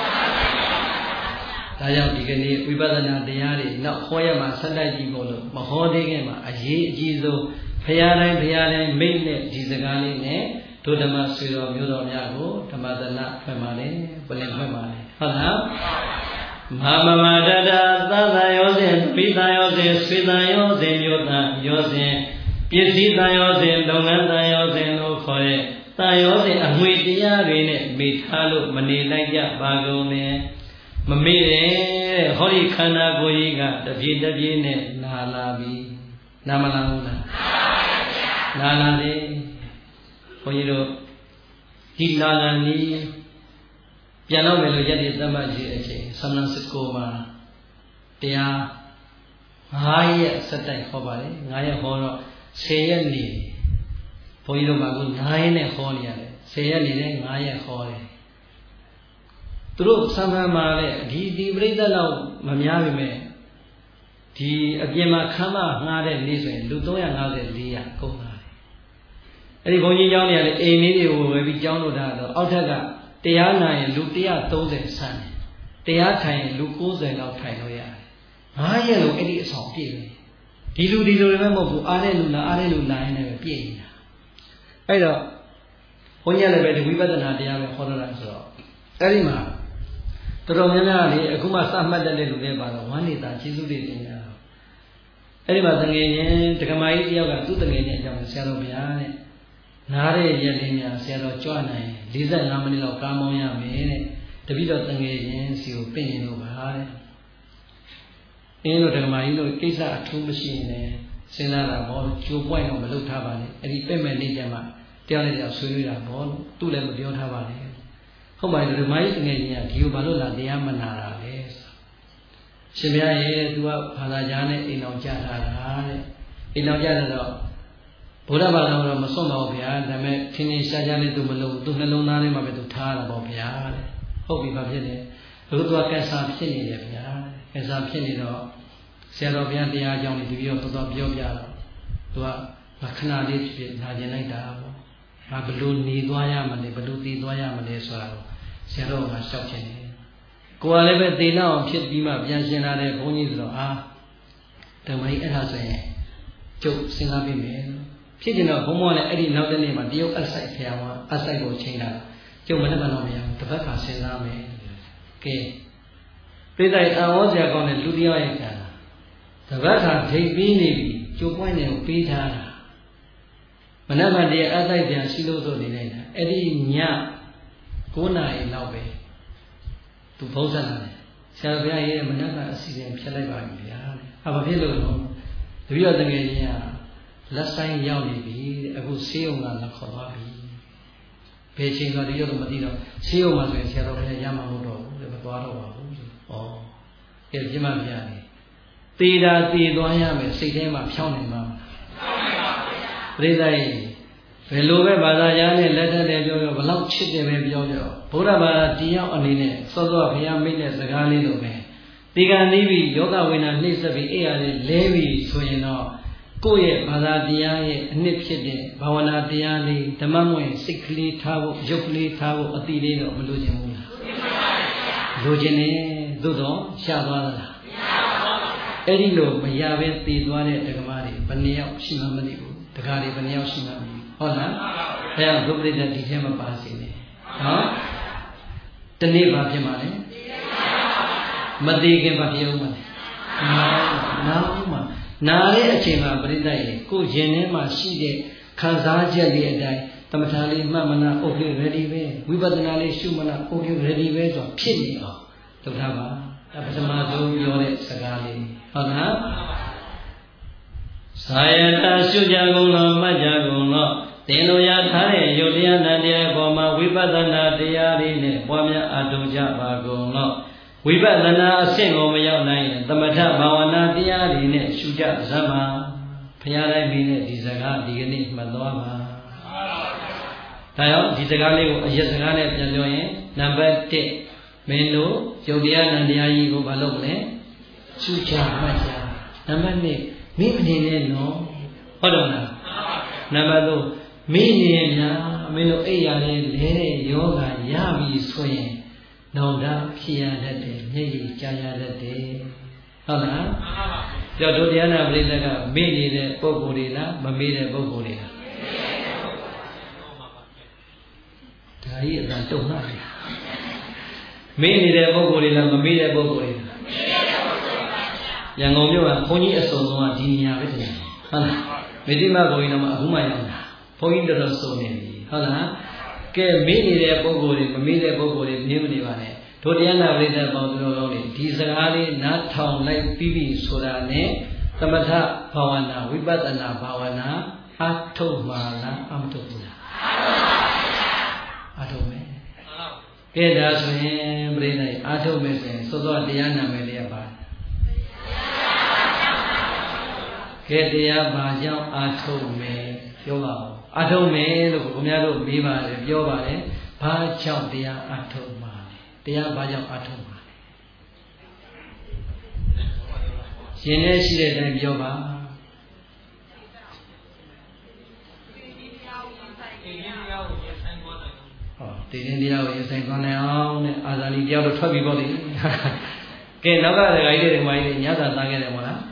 Speaker 2: ဒါကြောင့်ဒီကနေ့ဝိပဿနာတရားတွေနောက်ဟောရမှာဆက်တိုက်ကြည့်ဖို့လို့မဟောသေးခင်မှာအရေးအကြီးဆုံးဘုရားတိုင်းမိတ်နဲ့ဒီစကားလေးနဲ့ဒုဓမ္မဆွေတော်မျိုးတော်များကိုဓမ္မသနာဖွင့်ပါလေပလင်ဖွင့်ပါလေဟုတ်လားမဟာမတတသသယောစဉ်ပိသယောစဉ်ဆွေသယောစဉ်မျိုးသားယောစဉ်ပစ္စည်းသယောစဉ်လုပ်ငန်းသယောစဉ်လို့ခေါ်တဲ့သယောစဉ်အငွေတရားတွေနဲ့မိထားလို့မနေလိုက်ကြပါကုန်နဲ့မမေ့တယ်ဟောဒီခန္ဓာကိုယ်ကြီးကတပြေးနဲ့နာလာပြီနာမလာဘူးလားနာလာတယ်ဘုန်းကြီးတို့ဒီလာလာနီးပြန်တော့မယ်လို့ရက်ဒီသမတ်ကြီးအချိန်ဆမ်နန်စစ်ကိုမှာတရား9 ရက်ဆက်တိုက်ဟောပါလေ9 ရက်ဟောတော့10 ရက်နေဘုန်းကြီးတို့က9 ရက်နဲ့ဟောနေရတယ်10 ရက်နေတဲ့9 ရက်ဟောတယ်သူတို့ဆမ်နန်မှာလည်းဒီပြိဿလောက်မများပြီမဲ့ဒီအပြင်မှာခမ်းမငှားတဲ့နေ့ဆိုရင်လူ350 400ကုန်လာတယ်အဲ့ဒီဘုန်းကြီးကျောင်းတွေကလည်းအိမ်လေးတွေကိုဝယ်ပြီးကျောင်းလို့ထားတော့အောက်ထက်ကတရားနာရင်လူ130ဆန်းတယ်တရားထိုင်ရင်လူ90လောက်ထိုင်လို့ရတယ်9 ရက်လုံးအဲ့ဒီအဆောင်ပြည့်တယ်ဒီလူတွေလည်းမဟုတ်ဘူးအားတဲ့လူလာရင်လည်းပြည့်နေတာအဲ့တော့ဘုန်းကြီးလည်းပဲဒီဝိပဿနာတရားပဲဟောတော့တာဆိုတော့အဲ့ဒီမှာတော်တော်များများလေအခုမှစမှတ်တဲ့လူတွေပါတော့ဝမ်းနေတာကျေးဇူးတွေတင်ရတော့အဲ့ဒီမှာတငယ်ချင်းဒကမာကြီးတယောက်ကသူ့တငယ်ချင်းအကြောင်းဆရာတော်ဘုရားတဲ့နားတဲ့ရက်လေးများဆရာတော်ကြွနိုင်45 မိနစ်လောက်ကားမောင်းရမယ်တဲ့တပည့်တော်တငယ်ချင်းစီကိုပြင်ရင်လို့ပါတဲ့အင်းတို့ဒကမာကြီးတို့ကိစ္စအထူးမရှိရင်လည်းစဉ်းစားတာပေါ့ကျိုးပွိုင်းတော့မလုပ်ထားပါနဲ့အဲ့ဒီပြည့်မဲ့နေ့ကျမှတရားနဲ့တရားဆွေးနွေးတာပေါ့လို့သူ့လည်းမပြောထားပါနဲ့ဟုတ်ပါရဲ့ဒကမာကြီးတငယ်ချင်းကဒီကိုဘာလို့လာတရားမနာတာလဲရှင်ဘုရားရဲ့သူကဘာသာကြားနဲ့အိမ်အောင်ကြထားတာတဲ့အိမ်အောင်ကြတော့ဘုရားဘာသာတော့မစွန့်ပါဘူးဗျာဒါပေမဲ့ထင်းထင်းရှားရှားလေးသူမလုပ်သူနှလုံးသားထဲမှာပဲသူထားတာပေါ့ဗျာတဲ့ဟုတ်ပြီဘာဖြစ်လဲအခုသူကကက်ဆာဖြစ်နေတယ်ဗျာကက်ဆာဖြစ်နေတော့ဆရာတော်ဘုရားတရားအကြောင်းတွေဒီပြီးတော့တော်ပြောပြတော့သူကခဏလေးဖြစ်နာကျင်လိုက်တာပေါ့ငါဘလို့နေသွားရမလဲဘလို့တည်သွားရမလဲဆိုတာကိုဆရာတော်ကရှောက်ချင်တယ်ကိုယ်ကလည်းပဲသေလောက်အောင်ဖြစ်ပြီးမှပြန်ရှင်လာတဲ့ဘုန်းကြီးဆိုတော့ဓမ္မကြီးအဲ့ဒါဆိုရင်ကျုပ်စဉ်းစားပြီးမယ်ဖြစ်ကျင်တော့ဘုံမောလည်းအဲ့ဒီနောက်တဲ့နေ့မှာတရုတ်အဆိုင်ဖျားမှာအဆိုင်ကိုချိန်လာကျုပ်မနဲ့မတော့မရဘူးတစ်ပတ်ခါစဉ်းစားမယ်ကဲပြိဿရဲ့အဝေါ်စရာကောင်းတဲ့လူတယောက်ရဲ့ကံတစ်ပတ်ခါထိပ်ပြီးနေပြီကျိုးပွိုင်းတွေကိုပေးထားတာမနဲ့မတည်းအဆိုင်ပြန်ရှိလို့ဆိုနေနေတာအဲ့ဒီည9 နာရီလောက်ပဲသူဘုန်းဆက်လာတယ်ဆရာဘုရားရဲ့မနက်ကအစီအစဉ်ဖြတ်လိုက်ပါပြီဗျာတဲ့ဘာဖြစ်လို့လဲတပည့်တော်တကယ်ကြီးကလက်ဆိုင်ရောက်နေပြီအခုဆေးရုံကလက်ခေါ်သွားပြီဘယ်ချိန်တော့တရုတ်တော့မသိတော့ဆေးရုံမှာဆိုရင်ဆရာတော်ဘုရားရမှာမဟုတ်တော့ဘူးမသွားတော့ပါဘူးဆိုဩကဲပြမပြနေသေတာသေသွားရမယ်စိတ်ထဲမှာဖြောင်းနေမှာပြိဿရဲ့ဘယ်လိုပဲဘာသာကြားနဲ့လက်ထက်တယ်ပြောဘလောက်ချစ်တယ်ပဲပြောဘုရားဘာသာတရားအနေနဲ့စောစောဘုရားမိတ်တဲ့စကားလေးလိုပဲဒီကံနီးပြီးယောဂဝိညာဉ်နှိမ့်ဆက်ပြီးအဲ့ရလေးလဲပြီးဆိုရင်တော့ကိုယ့်ရဲ့ဘာသာတရားရဲ့အနှစ်ဖြစ်တဲ့ဘာဝနာတရားလေးဓမ္မမဝင်စိတ်ကလေးထားဖို့ရုပ်ကလေးထားဖို့အတိလေးတော့မလိုချင်ဘူးလားလိုချင်တယ်သို့တော့ရှားသွားသလားအဲ့ဒီလိုမရဘဲတည်သွားတဲ့ဒကမာတွေဘယ်နှယောက်ရှိမှမသိဘူးဒကာတွေဘယ်နှယောက်ရှိမှမသိဘူးဟုတ်လားဘုရားဒုပ္ပရိသဒီထဲမှာပါစေနဲ့နော်တနေ့ဘာဖြစ်မှာလဲမသေးခင်ဘာဖြစ်အောင်မလဲနာတဲ့အချိန်မှာပရိသတ်ရဲ့ကိုယ်ရင်ထဲမှာရှိတဲ့ခံစားချက်လေးအတိုင်းသမထလေးမှတ်မနာ okay ready ပဲဝိပဿနာလေးရှုမနာ okay ready ပဲဆိုဖြစ်နေအောင်လုပ်ထားပါဒါပထမဆုံးပြောတဲ့စကားလေးဟုတ်လားသာယတာရှုကြကုန်လို့မှတ်ကြကုန်လို့သင်တို့ရထားတဲ့ယုတ်တရားနဲ့တရားပေါ်မှာဝိပဿနာတရားလေးနဲ့ပွားများအားထုတ်ကြပါကုန်လို့ဝိပဿနာအဆင့်ကိုမရောက်နိုင်ရင်သမထဘာဝနာတရားတွေနဲ့ရှုကြစမ်းပါဘုရားတိုင်းမိတဲ့ဒီစကားဒီကနေ့မှတ်သွားပါဒါကြောင့်ဒီစကားလေးကိုအရက်စကားနဲ့ပြန်ပြောရင်နံပါတ်1မင်းတို့ယုတ်တရားနဲ့တရားကြီးကိုမလုပ်လဲရှုကြမှတ်ကြနံပါတ်2မိအနေနဲ့နော်ဟုတ်တော့လားနံပါတ်3မိနေများမင်းတို့အိယာလေးလဲတဲ့ယောဂရပြီဆိုရင်နောင်တဖြစ်ရတတ်တယ်မျက်ရည်ကြာရတတ်တယ်ဟုတ်လားကြောက်တို့တရားနာပရိသတ်ကမေ့နေတဲ့ပုံကိုယ်တွေလားမမေ့တဲ့ပုံကိုယ်တွေလားဒါကြီးအတန်တုံ့နှံ့တယ်မေ့နေတဲ့ပုံကိုယ်တွေလားမမေ့တဲ့ပုံကိုယ်တွေလားရန်ကုန်မြို့ကဘုန်းကြီးအစုံဆုံးကဒီနေရာပဲတည်းဟုတ်လားမေတ္တိမဘုန်းကြီးတော့အခုမှရောက်တာဘုန်းကြီးတော်တော်စုံနေပြီဟုတ်လားကဲမေ့နေတဲ့ပုံကိုယ်တွေမမေ့တဲ့ပုံကိုယ်တွေမြင်မနေပါနဲ့တို့တရားနာပရိသတ်ပေါင်းသူတော်ကောင်းတွေဒီစကားလေးနားထောင်လိုက်ပြီးပြီဆိုတာနဲ့သမထဘာဝနာဝိပဿနာဘာဝနာအထုတ်မှာလားအမထုတ်ဘူးလားအထုတ်မယ်ကဲဒါဆိုရင်ပြိဿအားထုတ်မယ်ဆိုရင်စောစောတရားနာမယ်လေးပါကဲတရားဘာကြောင့်အားထုတ်မယ်ပြောပါဦးအားထုတ်မယ်လို့ခင်ဗျားတို့မေးပါတယ်ပြောပါတယ်ဘာကြောင့်တရားအားထုတ်မှာလဲတရားဘာကြောင့်အားထုတ်မှာလဲရှင်နဲ့ရှိတဲ့အတိုင်းပြောပါတည်ခြင်းတရားကိုရင်ဆိုင်သွားနိုင်အောင်တဲ့အာဇာနည်တရားတို့ထွက်ပြီးပေါ့လေကဲနောက်ကဒကာကြီးတွေမိုင်းတွေညသာသားခဲ့တယ်မို့လား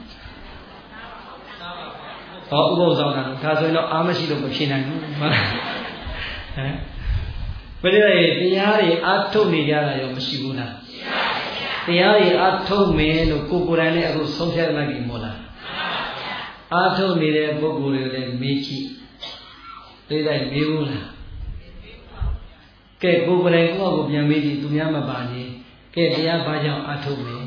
Speaker 2: ဟောဥပုသ်ဆောင်တာဒါဆိုရင်တော့အားမရှိလို့မဖြစ်နိုင်ဘူးဟုတ်လားဟမ်ဘယ်လိုလဲတရားတွေအားထုတ်နေကြတာရောမရှိဘူးလားတရားတွေအားထုတ်မယ်လို့ကိုယ်ကိုယ်တိုင်လည်းအခုဆုံးဖြတ်လိုက်ပြီမို့လားအားထုတ်နေတဲ့ပုဂ္ဂိုလ်တွေလည်းမေးကြည့်သိတိုင်းမေးဘူးလားကဲကိုယ်ကိုယ်တိုင်ကိုယ့်အကိုပြန်မေးကြည့်သူများမပါရင်ကဲတရားဘာကြောင့်အားထုတ်လဲ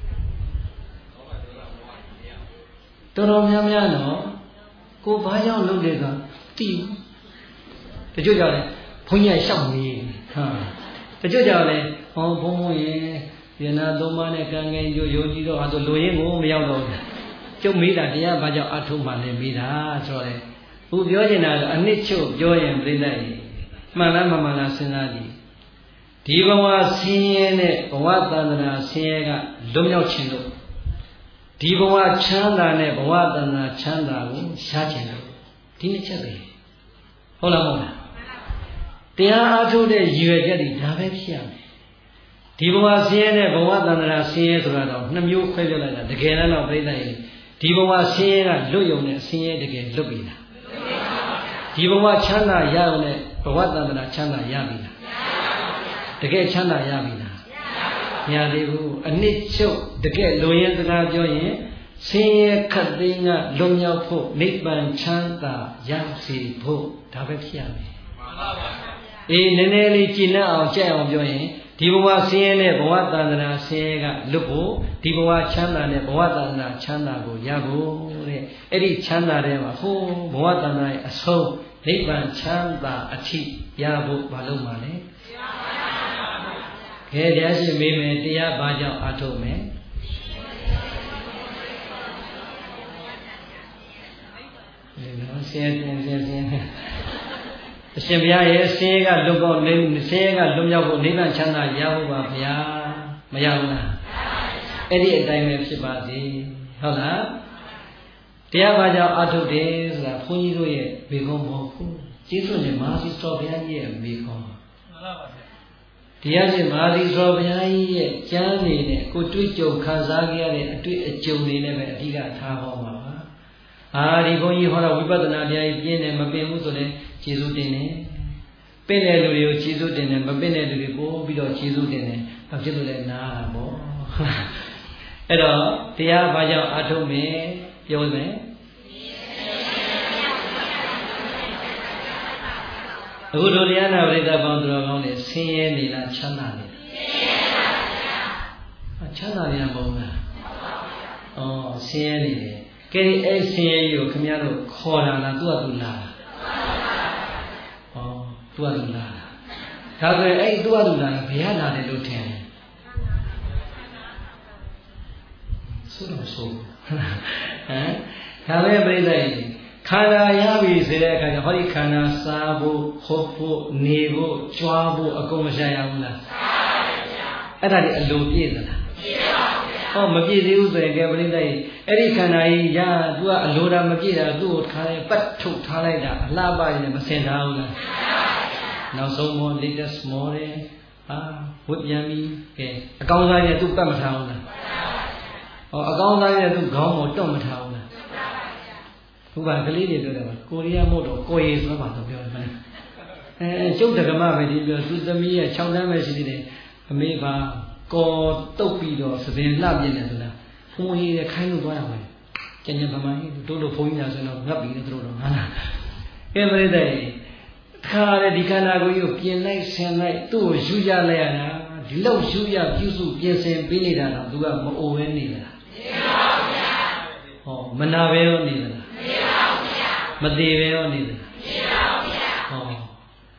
Speaker 2: တော်တော်များများတော့ကိုဘာကြောင့်လုပ်တယ်ကသိတချို့ကြောင့်လဲဘုန်းကြီးရှောက်နေဟာတချို့ကြောင့်လဲဟောဘုန်းဘုန်းရေယနာသုံးပါးနဲ့ကံငယ်ယုံကြည်တော့ဟာဆိုလိုရင်းကိုမရောက်တော့ဘူးကျုပ်မေးတာတရားဘာကြောင့်အားထုတ်မှလဲမေးတာဆိုတော့လေသူပြောချင်တာကအနှစ်ချုပ်ပြောရင်ပြိဿကြီးမှန်လားမမှန်လားစဉ်းစားကြည့်ဒီဘဝဆင်းရဲနဲ့ဘဝတဏ္ဍာဆင်းရဲကလွတ်မြောက်ခြင်းလို့ဒီဘဝချမ်းသာနဲ့ဘဝတဏ္ဍာချမ်းသာကိုရှားခြင်းလို့ဒီနှစ်ချက်ပဲဟုတ်လားမဟုတ်လားတရားအားထုတ်တဲ့ရည်ရွယ်ချက်တွေဒါပဲဖြစ်ရမယ်ဒီဘဝဆင်းရဲနဲ့ဘဝတဏ္ဍာဆင်းရဲဆိုတာတော့နှစ်မျိုးခွဲပြလိုက်တာတကယ်တော့ပြိဿကြီးဒီဘဝဆင်းရဲကလွတ်ယုံနဲ့ဆင်းရဲတကယ်လွတ်ပြီလားဒီဘဝချမ်းသာရအောင်နဲ့ဘဝတဏ္ဍာချမ်းသာရပြီလားတကယ်ချမ်းသာရပြီလားမရသေးဘူးအနှစ်ချုပ်တကယ်လိုရင်းစကားပြောရင်ဆင်းရဲခတ်သိမ်းကလွတ်မြောက်ဖို့နိဗ္ဗာန်ချမ်းသာရစေဖို့ဒါပဲဖြစ်ရမယ်အေးနည်းနည်းလေးကျင့်အောင်ကြက်အောင်ပြောရင်ဒီဘဝဆင်းရဲနဲ့ဘဝတဏ္ဍာဆင်းရဲကလွတ်ဖို့ဒီဘဝချမ်းသာနဲ့ဘဝတဏ္ဍာချမ်းသာကိုရဖို့တဲ့အဲ့ဒီချမ်းသာတဲ့မှာဟိုးဘဝတဏ္ဍာရဲ့အဆုံးနိဗ္ဗာန်ချမ်းသာအထိရဖို့မလုပ်ပါနဲ့ခဲတရားရှိမေးမယ်တရားဘာကြောင့်အားထုတ်မယ်ဒီနော်ဆင်းရဲအရှင်ဘုရားရဲ့ဆင်းရဲကလွတ်ဖို့ဆင်းရဲကလွတ်မြောက်ဖို့နိဗ္ဗာန်ချမ်းသာရဖို့ပါဗျာမရဘူးလားအဲ့ဒီအတိုင်းပဲဖြစ်ပါစေဟုတ်လားတရားဘာကြောင့်အားထုတ်တယ်ဆိုတာဘုန်းကြီးတို့ရဲ့မိဂုံးမဟုတ်ဘူးကျေးဇူးနဲ့မဟာသီသောဘုရားကြီးရဲ့မိဂုံးတရားရှင်မဟာသီသောဘုရားကြီးရဲ့ကျမ်းနေနဲ့ကိုတွေ့ကြုံခံစားခဲ့ရတဲ့အတွေ့အကြုံတွေနဲ့ပဲအဓိကထားဟောမှာပါဒီဘုန်းကြီးဟောတော့ဝိပဿနာတရားကြီးပြင်းတယ်မပင်ဘူးဆိုရင်ကျေးဇူးတင်တယ်ပင့်တဲ့လူတွေကိုကျေးဇူးတင်တယ်မပင့်တဲ့လူတွေပို့ပြီးတော့ကျေးဇူးတင်တယ်ဘာဖြစ်လို့လဲနားတာပေါ့အဲ့တော့တရားဘာကြောင့်အားထုတ်မယ်ပြောမယ်အခုတို့တရားနာပရိသတ်ပေါင်းသူတော်ကောင်းတွေဆင်းရဲနေလားချမ်းသာနေလားချမ်းသာနေမှာမဟုတ်လားဆင်းရဲနေတယ်ကဲအဲ့ဆင်းရဲကြီးကိုခင်ဗျားတို့ခေါ်တာလားသူ့အတူလာတာသူ့အတူလာတာဒါဆိုရင်အဲ့သူ့အတူလာရင်ဘယ်ရလာတယ်လို့ထင်တယ်ဆိုတော့ဆိုဒါပဲပြိဿကြီးခန္ဓာရပြီဆိုတဲ့အခါကျဟောဒီခန္ဓာစားဖို့ဟုတ်ဖို့နေဖို့ကြွားဖို့အကုန်မရှာရဘူးလားအဲ့ဒါဒီအလိုပြည့်သလားဟောမပြည့်သေးဘူးဆိုရင်ကဲပြိဿကြီးအဲ့ဒီခန္ဓာကြီးရသူကအလိုတာမပြည့်တာသူ့ကိုထားလိုက်ပတ်ထုတ်ထားလိုက်တာအလှပရင်မစင်ထားဘူးလားနောက်ဆုံးမော latest မောတယ်ဝတ်ပြန်ပြီကဲအကောင်းစားရဲ့သူ့ပတ်မထားဘူးလားအကောင်းစားရဲ့သူ့ခေါင်းကိုတွန့်မထားဘူးလားဘုရားကလေးတွေပြောတယ်ကိုရီးယားမို့တော့ကိုရီဆိုမှတော့ပြောတယ်မှန်ကျုပ်တက္ကမပဲဒီပြောသူသမီးရဲ့6တန်းပဲရှိသေးတယ်အမေကကောတုတ်ပြီးတော့သပင်လှပြင်းတယ်ဆိုတာဘုံကြီးရဲ့ခိုင်းလို့သွားရမယ်ကျန်ကျန်ဗမာကြီးတို့လိုဘုန်းကြီးများဆိုတော့ငတ်ပြီးတို့တော့ငါလားကဲပြိဿကြီးခါရဒီခန္ဓာကိုယ်ကိုပြင်လိုက်ဆင်လိုက်သူ့ကိုယူရလိုက်ရတာဒီလောက်ယူရပြုစုပြင်ဆင်ပေးနေတာတော့သူကမအိုပဲနေလားမနာပဲရောနေလားမသေးပဲရောနေလား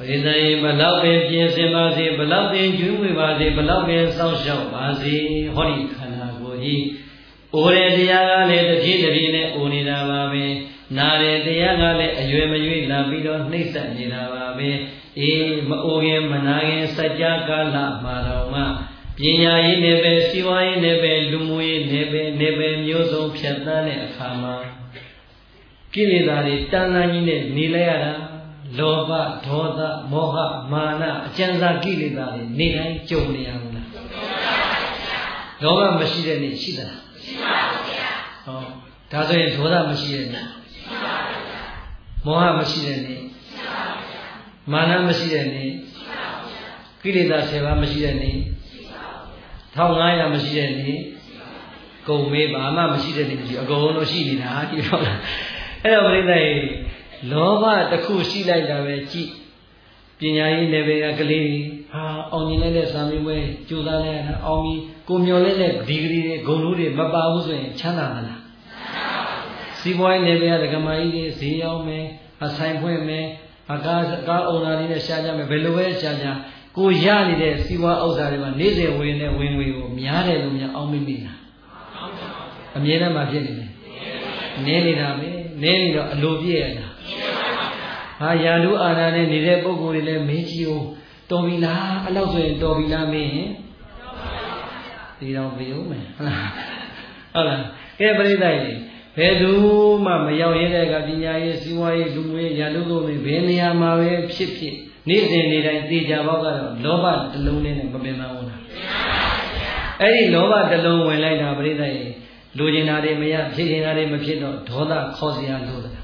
Speaker 2: ရိသယေဘလောက်ပင်ပြင်ဆင်ပါစေဘလောက်ပင်ကျွေးမွေပါစေဘလောက်ပင်စောင့်ရှောက်ပါစေဟောဒီခန္ဓာကိုယ်ကြီးအိုရတရားကလည်းတစ်ပြေးတစ်ပြေးနဲ့အိုနေတာပါပဲနာရတရားကလည်းအရွယ်မရွေးလာပြီးတော့နှိမ့်ဆက်နေတာပါပဲအေးမအိုခင်မနာခင်စัจ जा ကာလမှာတော့မှပညာရေးနဲ့ပဲစီဝါရေးနဲ့ပဲလူမှုရေးနဲ့ပဲမျိုးစုံဖြတ်သန်းတဲ့အခါမှာကိလေသာတွေတန်တန်ကြီးနဲ့နေလိုက်ရတာလောဘဒေါသမောဟမာနအကျဉ်းစားကိလေသာတွေနေတိုင်းကြုံနေရဘူးလားလောဘမရှိတဲ့နေ့ရှိသလားရှိပါဘူးဗျာဟောဒါဆိုရင်ဒေါသမရှိတဲ့နေ့ရှိပါဘူးဗျာမောဟမရှိတဲ့နေ့ရှိပါဘူးဗျာမာနမရှိတဲ့နေ့ရှိပါဘူးဗျာကိလေသာ10ပါးမရှိတဲ့နေ့ရှိပါဘူးဗျာ1500မရှိတဲ့နေ့ကုန်မေးဘာမှမရှိတဲ့နေ့ကြီးအကုန်လုံးရှိနေတာကြည့်တော့လားအဲ့တော့ပြိဿရေလောဘတစ်ခုရှိလိုက်တာပဲကြည့်ပညာရေးနယ်ပယ်ကကလေးဟာအောင်မြင်လိုက်တဲ့စာမေးပွဲကြိုးစားလိုက်ရတာအောင်ပြီးကိုမျော်လင့်တဲ့ဒီဂရီတွေဂုဏ်လို့တွေမပါဘူးဆိုရင်ချမ်းသာမလားစီးပွားရေးနယ်ပယ်ကဒကမာကြီးတွေဈေးရောက်မယ်အဆိုင်ဖွင့်မယ်အကားအုံနာလေးနဲ့ရှားကြမယ်ဘယ်လိုပဲရှားကြကိုရနေတဲ့စီးပွားဥစ္စာတွေမှာနေ့စဉ်ဝင်တဲ့ဝင်ငွေကိုများတယ်လို့များအောင်းမိမိလားအမြဲတမ်းမှဖြစ်နေတယ်နည်းနေတာပဲနည်းနေတော့အလိုပြည့်ရတာဟာရာလူအာဏာနဲ့နေတဲ့ပုဂ္ဂိုလ်တွေလည်းမင်းကြီးကိုတော်ပြီလားအဲ့လောက်ဆိုရင်တော်ပြီလားမင်းဒီတော့ပြောမယ်ဟုတ်လားကဲပရိသတ်ကြီးဘယ်သူမှမရောက်ရတဲ့ကပညာရေးစီးပွားရေးလူမှုရေးရာလူကုန်တွေဘယ်နေရာမှာပဲဖြစ်ဖြစ်နေ့စဉ်နေ့တိုင်းသိကြပေါက်ကတော့လောဘတစ်လုံးနဲ့မပင်ပန်းဘူးလားအဲ့ဒီလောဘတစ်လုံးဝင်လိုက်တာပရိသတ်ကြီးလိုချင်တာတွေမရဖြစ်ချင်တာတွေမဖြစ်တော့ဒေါသခေါ်စရာလိုတယ်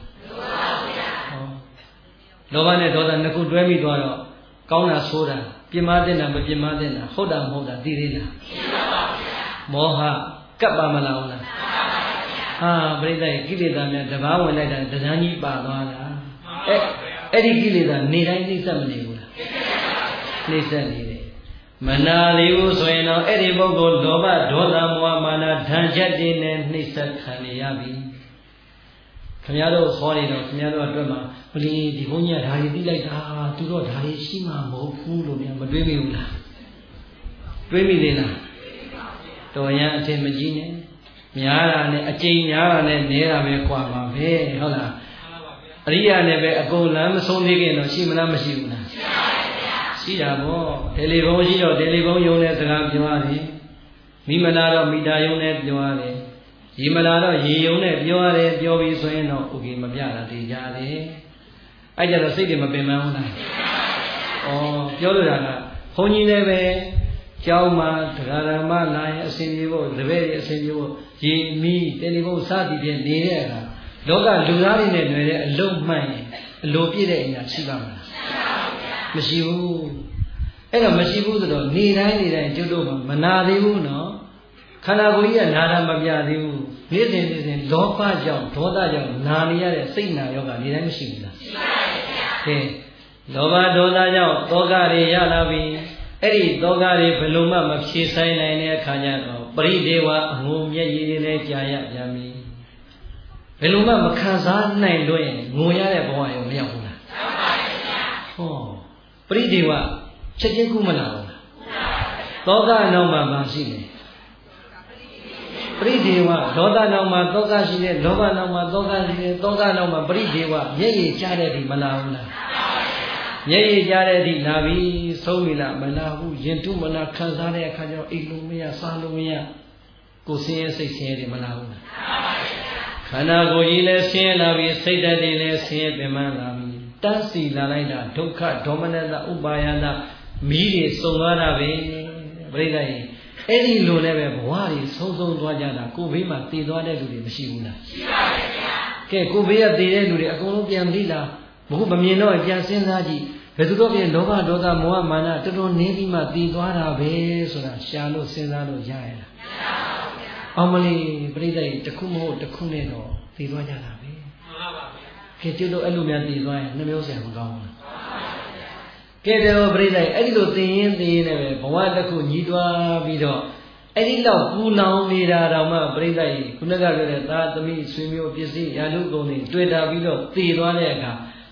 Speaker 2: လောဘနဲ့ဒေါသနှစ်ခုတွဲမိသွားတော့ကောင်းတာဆိုးတာပြင်းမတဲ့တာမပြင်းမတဲ့တာဟုတ်တာမဟုတ်တာသိသေးလားသိပါပါဗျာမောဟကပ်ပါမလားဟုတ်လားမှန်ပါပါဗျာဟာပြိဿရဲ့ကိလေသာများတဘာဝင်လိုက်တာတဏှာကြီးပါသွားတာအဲ့ဒီကိလေသာနေတိုင်းနှိမ့်ဆက်မနေဘူးလားနှိမ့်ဆက်နေတယ်မနာလေးဘူးဆိုရင်တော့အဲ့ဒီပုဂ္ဂိုလ်လောဘဒေါသမောဟမာနဓာန်ချက်တွေနဲ့နှိမ့်ဆက်ခံရပြီခင်ဗျားတို့ခေါ်နေတော့ခင်ဗျားတို့အတွက်မှာဘလီဒီဘုန်းကြီးကဓာရီသိလိုက်တာသူတော့ဓာရီရှိမှမဟုတ်ဘူးလို့များမတွေးမိဘူးလားတွေးမိသေးလားတော်ရန်အထင်မကြီးနဲ့များတာနဲ့အကျိန်များတာနဲ့နဲတာပဲกว่าပါပဲဟုတ်လားအရိယာနဲ့ပဲအကုန်လမ်းမဆုံးသေးခင်တော့ရှိမလားမရှိဘူးလားရှိပါပါဗျာရှိတာပေါ့တယ်လီဖုန်းရှိတော့တယ်လီဖုန်းယုံနဲ့စကားပြောရတယ်မိမလာတော့မိသားယုံနဲ့ပြောရတယ်ရေမလာတော့ရေယုံနဲ့ပြောရတယ်ပြောပြီးဆိုရင်တော့ဥကေမပြတာတည်ကြတယ်အဲ့ကြတော့စိတ်တွေမပင်ပန်းဘူးလားဩပြောလို့တာကဘုန်းကြီးလည်းပဲကျောင်းမှာတရားဓမ္မလာရင်အစဉ်ပြေဖို့တပည့်တွေအစဉ်ပြေဖို့ရေမီးတယ်လီဖုန်းစသည်ဖြင့်နေတဲ့အခါလောကလူသားတွေနဲ့တွေ့တဲ့အလုံးမှန်ရင်အလိုပြည့်တဲ့အရာရှိပါမလားမရှိဘူးအဲ့တော့မရှိဘူးဆိုတော့နေတိုင်းကျွတ်တို့မနာသေးဘူးနော်ခန္ဓာကိုယ်ကြီးကနာတာမပြသေးဘူးနေ့စဉ်လောဘကြောင့်ဒေါသကြောင့်နာနေရတဲ့စိတ်နာယောဂနေတိုင်းမရှိဘူးလားရှိပါတယ်ဗျာကဲလောဘဒေါသကြောင့်သောကတွေရလာပြီအဲ့ဒီသောကတွေဘယ်လိုမှမဖြေဆိုင်နိုင်တဲ့အခါကျတော့ပရိဒေဝအငုံမျက်ရည်တွေလည်းကြာရပြန်ပြီဘယ်လိုမှမခံစားနိုင်လို့ရင်ငိုရတဲ့ဘဝရောမရောက်ဘူးလားရောက်ပါတယ်ဗျာဟောပရိဒေဝချက်ချင်းကုမလာဘူးလားသောကနောက်မှာမရှိနေပရိဒေဝဒေါသနောက်မှာသောကရှိတယ်လောဘနောက်မှာသောကရှိတယ်သောကနောက်မှာပရိဒေဝမျက်ရည်ကျတဲ့ဒီမလာဘူးလားမျက်ရည်ကျတဲ့ဒီလာပြီဆုံးပြီလားမလာဘူးရင်တုမနာခံစားတဲ့အခါကျတော့အိမ်လုံးမရစားလုံးမရကိုယ်ဆင်းရဲစိတ်ဆင်းရဲတွေမလာဘူးလားခန္ဓာကိုယ်ကြီးလည်းဆင်းရဲလာပြီစိတ်ဓာတ်တွေလည်းဆင်းရဲပင်ပန်းလာပြီတန်းစီလာလိုက်တာဒုက္ခဒေါမနတဥပါယနာမီးတွေစုံသွားတာပဲပြိဿရင်အဲ့ဒီလိုလည်းပဲဘဝတွေဆုံးသွားကြတာကိုယ်ဘေးမှာတည်သွားတဲ့လူတွေမရှိဘူးလားရှိပါရဲ့ဗျာကဲကိုယ်ဘေးကတည်တဲ့လူတွေအကုန်လုံးပြန်ပြီးလာဘုမမြင်တော့ပြန်စဉ်းစားကြည့်ဘယ်သူတော့ပြန်လောဘဒေါသမောဟမာနတော်တော်နည်းပြီးမှတည်သွားတာပဲဆိုတာရှာလို့စဉ်းစားလို့ရရလားမရပါဘူးဗျာအောင်မလေးပြိဿရင်တစ်ခုမဟုတ်တစ်ခုနဲ့တော့တည်သွားကြတာပဲမှန်ပါပါဗျာကဲကျွတ်လို့အဲ့လိုများတည်သွားရင်နှမျိုးဆရာမကောင်းဘူးလားကဲတော့ပြိဿရင်အဲ့ဒီလိုသိရင်နဲ့ပဲဘဝတစ်ခုညီးတွားပြီးတော့အဲ့ဒီလောက်ပူလောင်နေတာတော့မှပြိဿရင်ခုနကပြောတဲ့သာသမီဆွေမျိုးပစ္စည်းရာလူကုန်တွေတွေ့တာပြီးတော့တည်သွားတဲ့အခါ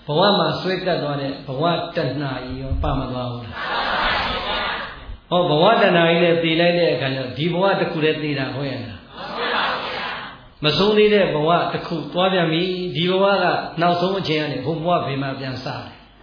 Speaker 2: ဘဝမှာဆွဲကပ်သွားတဲ့ဘဝတဏှာကြီးရောပါမသွားဘူးလားဟောဘဝတဏှာကြီးနဲ့တည်လိုက်တဲ့အခါကျတော့ဒီဘဝတစ်ခုတည်းတည်တာဟုတ်ရဲ့လားမဆုံးသေးတဲ့ဘဝတစ်ခုသွားပြန်ပြီဒီဘဝကနောက်ဆုံးအချိန်ကနေဟိုဘဝဘေးမှာပြန်စတယ်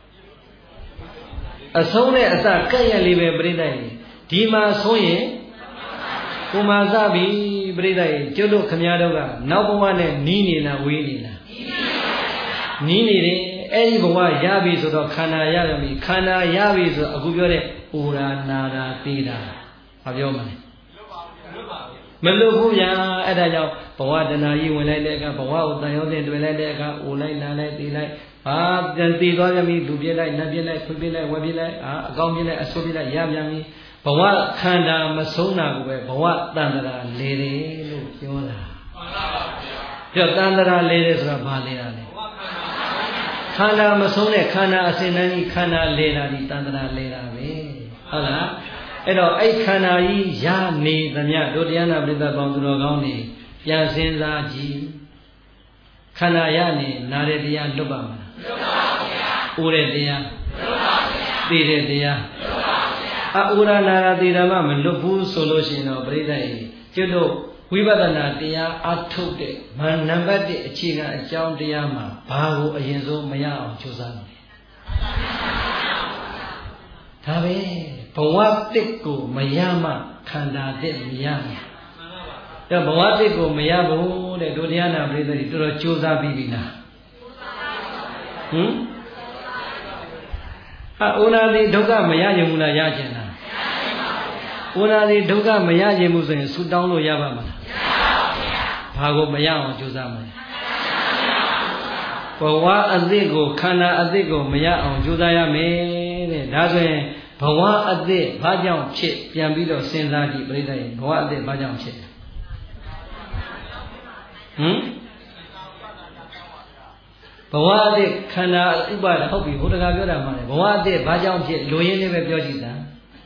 Speaker 2: အဆုံးနဲ့အစကက်ရလေးပဲပြိတ္တရေဒီမှာဆုံးရင်ကိုမှစပြီပြိတ္တရေကျွတ်တို့ခမည်းတော်ကနောက်ဘဝနဲ့နီးနေလားဝေးနေလားနီးနေတယ်အဲ့ဒီဘဝရပြီဆိုတော့ခန္ဓာရရပြီခန္ဓာရပြီဆိုတော့အခုပြောတဲ့ဩရာနာရာသေတာဘာပြောမလဲမလွတ်ဘူးဗျာအဲ့ဒါကြောင့်ဘဝတဏှာကြီးဝင်လိုက်တဲ့အခါဘဝကိုတန်ရောတဲ့တွေ့လိုက်တဲ့အခါအိုလိုက်နာလိုက်သေလိုက်ဟာပြန်တည်သွားပြန်ပြီလူပြစ်လိုက်နတ်ပြစ်လိုက်ဖွပြစ်လိုက်ဝက်ပြစ်လိုက်အကောင်ပြစ်လိုက်အဆိုးပြစ်လိုက်ရပြန်ပြီဘဝခန္ဓာမဆုံးတာကိုပဲဘဝတန်တရာလေတယ်လို့ပြောတာမှန်ပါပါဗျာပြောတန်တရာလေတယ်ဆိုတာဘာလေတာလဲခန္ဓာမဆုံးတဲ့ခန္ဓာအစဉ်တန်းကြီးခန္ဓာလေတာဒီတန်တရာလေတာပဲဟုတ်လားအဲ့တော့အဲ့ခန္ဓာကြီးရနေသမျှတို့တရားနာပရိသတ်ပေါင်းသူတော်ကောင်းတွေပြန်စဉ်းစားကြည့်ခန္ဓာရနေနာတဲ့တရားလွတ်ပါမလားလွတ်ပါဗျာ။အိုတဲ့တရားလွတ်ပါဗျာ။သိတဲ့တရားလွတ်ပါဗျာ။အိုရာနာရာသိဓမ္မမလွတ်ဘူးဆိုလို့ရှိရင်တော့ပရိသတ်ကြီးကျွတ်တို့ဝိပဿနာတရားအထုတ်တဲ့နံပါတ်1အခြေခံအကြောင်းတရားမှာဘာကိုအရင်ဆုံးမရအောင်ကြိုးစားနေဒါပဲဘဝတစ်ကိုမရမှခန္ဓာတစ်မရဘူးဒါဘဝတစ်ကိုမရဘူးတဲ့ဒုတိယနာပရိသတ်ကြီးတော်တော်ကြိုးစားပြီးပြီလားဟင်ဩနာတိဒုက္ခမရရင်ဘူးလားရကျင်လားဩနာတိဒုက္ခမရရင်ဘူးဆိုရင်ဆူတောင်းလို့ရပါမလားဘာကိုမရအောင်ကြိုးစားမလဲဘဝအသစ်ကိုခန္ဓာအသစ်ကိုမရအောင်ကြိုးစားရမယ်တဲ့ဒါဆိုရင်ဘဝအသစ်ဘာကြောင့်ဖြစ်ပြန်ပြီးတော့စဉ်းစားကြည့်ပြိဿရဲ့ဘဝအသစ်ဘာကြောင့်ဖြစ်ဘဝအသစ်ခန္ဓာဥပါဒဟုတ်ပြီဘုရားပြောတာမှလည်းဘဝအသစ်ဘာကြောင့်ဖြစ်လိုရင်းလေးပဲပြောကြည့်တာ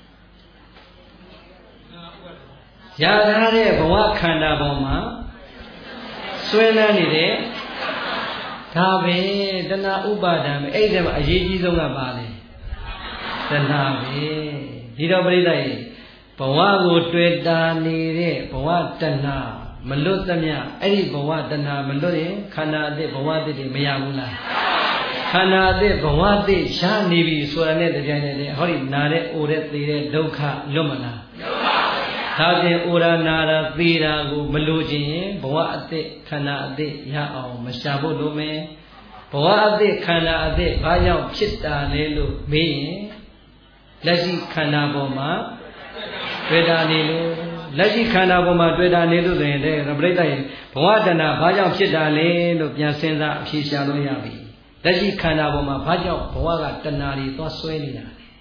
Speaker 2: ရထားတဲ့ဘဝခန္ဓာပေါ်မှာဆွဲလန်းနေတဲ့ဒါပဲတဏှာဥပါဒံပဲအဲ့ဒီမှာအရေးကြီးဆုံးကပါလေတဏှာပဲဒီတော့ပြိဿရဲ့ဘဝကိုတွေ့တာနေတဲ့ဘဝတဏှာမလွတ်သမျှအဲ့ဒီဘဝတဏှာမလွတ်ရင်ခန္ဓာအသစ်ဘဝအသစ်တွေမရဘူးလားခန္ဓာအသစ်ဘဝအသစ်ရနေပြီဆိုတာနဲ့တပြိုင်တည်းဟောဒီနာတဲ့အိုတဲ့သေတဲ့ဒုက္ခလွတ်မလားလွတ်ပါဘူးဒါဖြင့်ဩရာနာရာသေတာကိုမလိုချင်ရင်ဘဝအသစ်ခန္ဓာအသစ်ရအောင်မရှာဖို့လိုမယ်ဘဝအသစ်ခန္ဓာအသစ်ဘာကြောင့်ဖြစ်တာလဲလို့မေးရင်လက်ရှိခန္ဓာပေါ်မှာတွေ့တာနေလို့လက်ရှိခန္ဓာပေါ်မှာတွေ့တာနေလို့ဆိုရင်တဲ့ပြိဿရဲ့ဘဝတဏှာဘာကြောင့်ဖြစ်တာလဲလို့ပြန်စဉ်းစားအဖြေရှာလို့ရပြီလက်ရှိခန္ဓာပေါ်မှာဘာကြောင့်ဘဝကတဏှာတွေသွားဆွဲနေတာ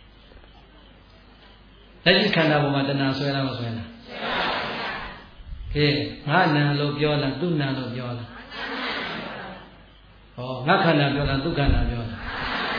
Speaker 2: လဲလက်ရှိခန္ဓာပေါ်မှာတဏှာဆွဲလားမဆွဲလားကဲငါနံလို့ပြောလားသူနံလို့ပြောလားဟောငါခန္ဓာပြောလားသူခန္ဓာပြောလား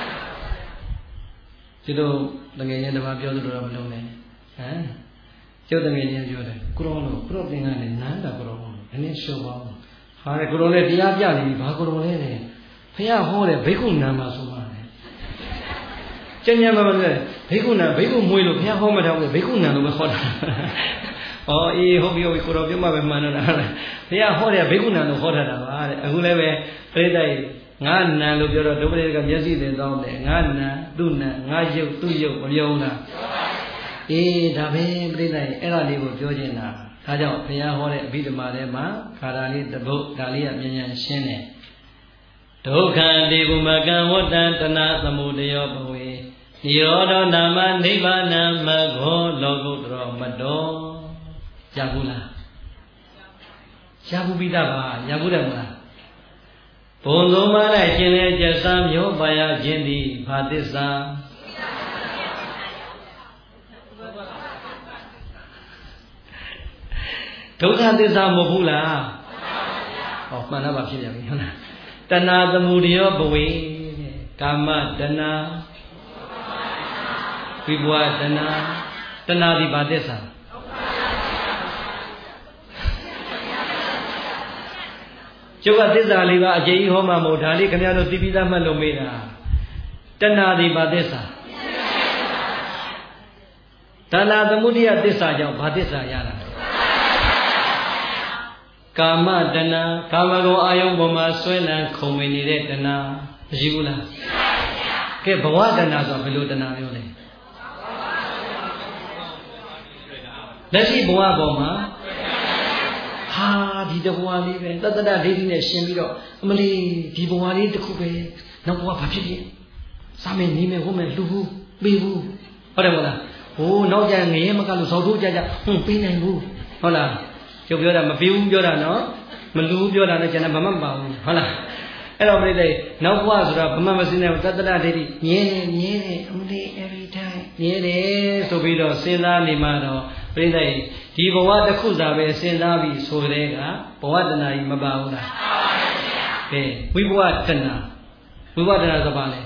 Speaker 2: ဒီလိုတကယ်ရင်တပါပြောသလိုတော့မလုံးနဲ့ဟမ်ကျုပ်တကယ်ချင်းပြောတယ်ကိုရောလို့ကိုရောသင်္ကန်းနဲ့နန်းတာကိုရောနည်းနည်းရှော့ပါဦးဟာလေကိုရောလည်းတရားပြနေပြီဘာကိုရောလဲတဲ့ဖះဟောတယ်ဘိက္ခုနံမှာဆိုပါတယ်ကျန်ကျန်ပါပါလေဘိက္ခုနံဘိက္ခုမွေးလို့ဖះဟောမထားဘူးဘိက္ခုနံလို့ပဲဟောတာဩအေးဟုတ်ပြီဟုတ်ပြီကိုရောပြောမှပဲမှန်တော့တာဖះဟောတယ်ဘိက္ခုနံလို့ဟောထားတာပါတဲ့အခုလည်းပဲပြိတ္တိငါနံလို့ပြောတော့ဒုပရိကမျက်စိနဲ့တောင်းတယ်ငါနံသူ့နံငါရုပ်သူ့ရုပ်မပြောဘူးလားအေးဒါပဲပြိတ္တိအဲ့ဒါလေးကိုပြောချင်တာဒါကြောင့်ဘုရားဟောတဲ့အဘိဓမ္မာထဲမှာခါရလေးတပုတ်ဒါလေးကမြန်မြန်ရှင်းတယ်ဒုက္ခတေဘုမကံဝတ္တတနာသမုဒယောဘဝေနိရောဓနာမနိဗ္ဗာနံမဂောလောကုတ္တရောမတောရဘူးလားရဘူးပိတပါရဘူးတယ်မလားဘုံသုံးပါး၌ရှင်တဲ့ကျက်စားမျိုးပါရခြင်းသည်ဘာသစ္စာဒုက္ခသစ္စာမဟုတ်ဘူးလားဟောမှန်တော့ပါဖြစ်ပြန်ပြီဟုတ်လားတဏှာသမုဒယောဘဝေကာမတဏှာဝိဘဝတဏှာတဏှာဒီဘာသစ္စာကျကျုပ်ကသစ္စာလေးပါအကျေကြီးဟောမှာမဟုတ်ဒါလေးခင်ဗျားတို့သိပြီးသားမှတ်လို့မေးတာတဏှာဒီဘာသစ္စာတဏှာသမုဒိယသစ္စာကြောင့်ဘာသစ္စာရတာကာမတဏှာကာမဂုဏ်အာယုံပေါ်မှာဆွဲလန်းခုံဝင်နေတဲ့တဏှာမရှိဘူးလားကဲဘဝတဏှာဆိုဘယ်လိုတဏှာမျိုးလဲလက်ရှိဘဝပေါ်မှာဟာဒီတဘဝလေးပဲတတ္တဒဒိဋ္ဌိနဲ့ရှင်ပြီးတော့အမလီဒီဘဝလေးတစ်ခုပဲနောက်ဘဝဘာဖြစ်ဖြစ်စားမယ်နေမယ်ဟုတ်မယ်လှူဘူးပေးဘူးဟုတ်တယ်မဟုတ်လားဟိုနောက်ကျငရဲမကလို့ဇော်ထိုးကြပေးနိုင်ဘူးဟုတ်လားကျုပ်ပြောတာမပေးဘူးပြောတာနော်မလူပြောတာနဲ့ကျန်တာဘာမှမပါဘူးဟုတ်လားအဲ့တော့ပြိတ္တိနောက်ဘဝဆိုတာဘာမှမစင်းတဲ့တတ္တဒဒိဋ္ဌိမြဲတယ်အမလီ every time မြဲတယ်ဆိုပြီးတော့စဉ်းစားနေမှတော့ပြိတ္တိဒီဘဝတစ်ခုစာပဲစဉ်းစားပြီးဆိုတဲ့ကဘဝတဏှာကြီးမပါဘူးလားကဲဝိဘဝတဏှာဝိဘဝတဏှာဆိုပါလေ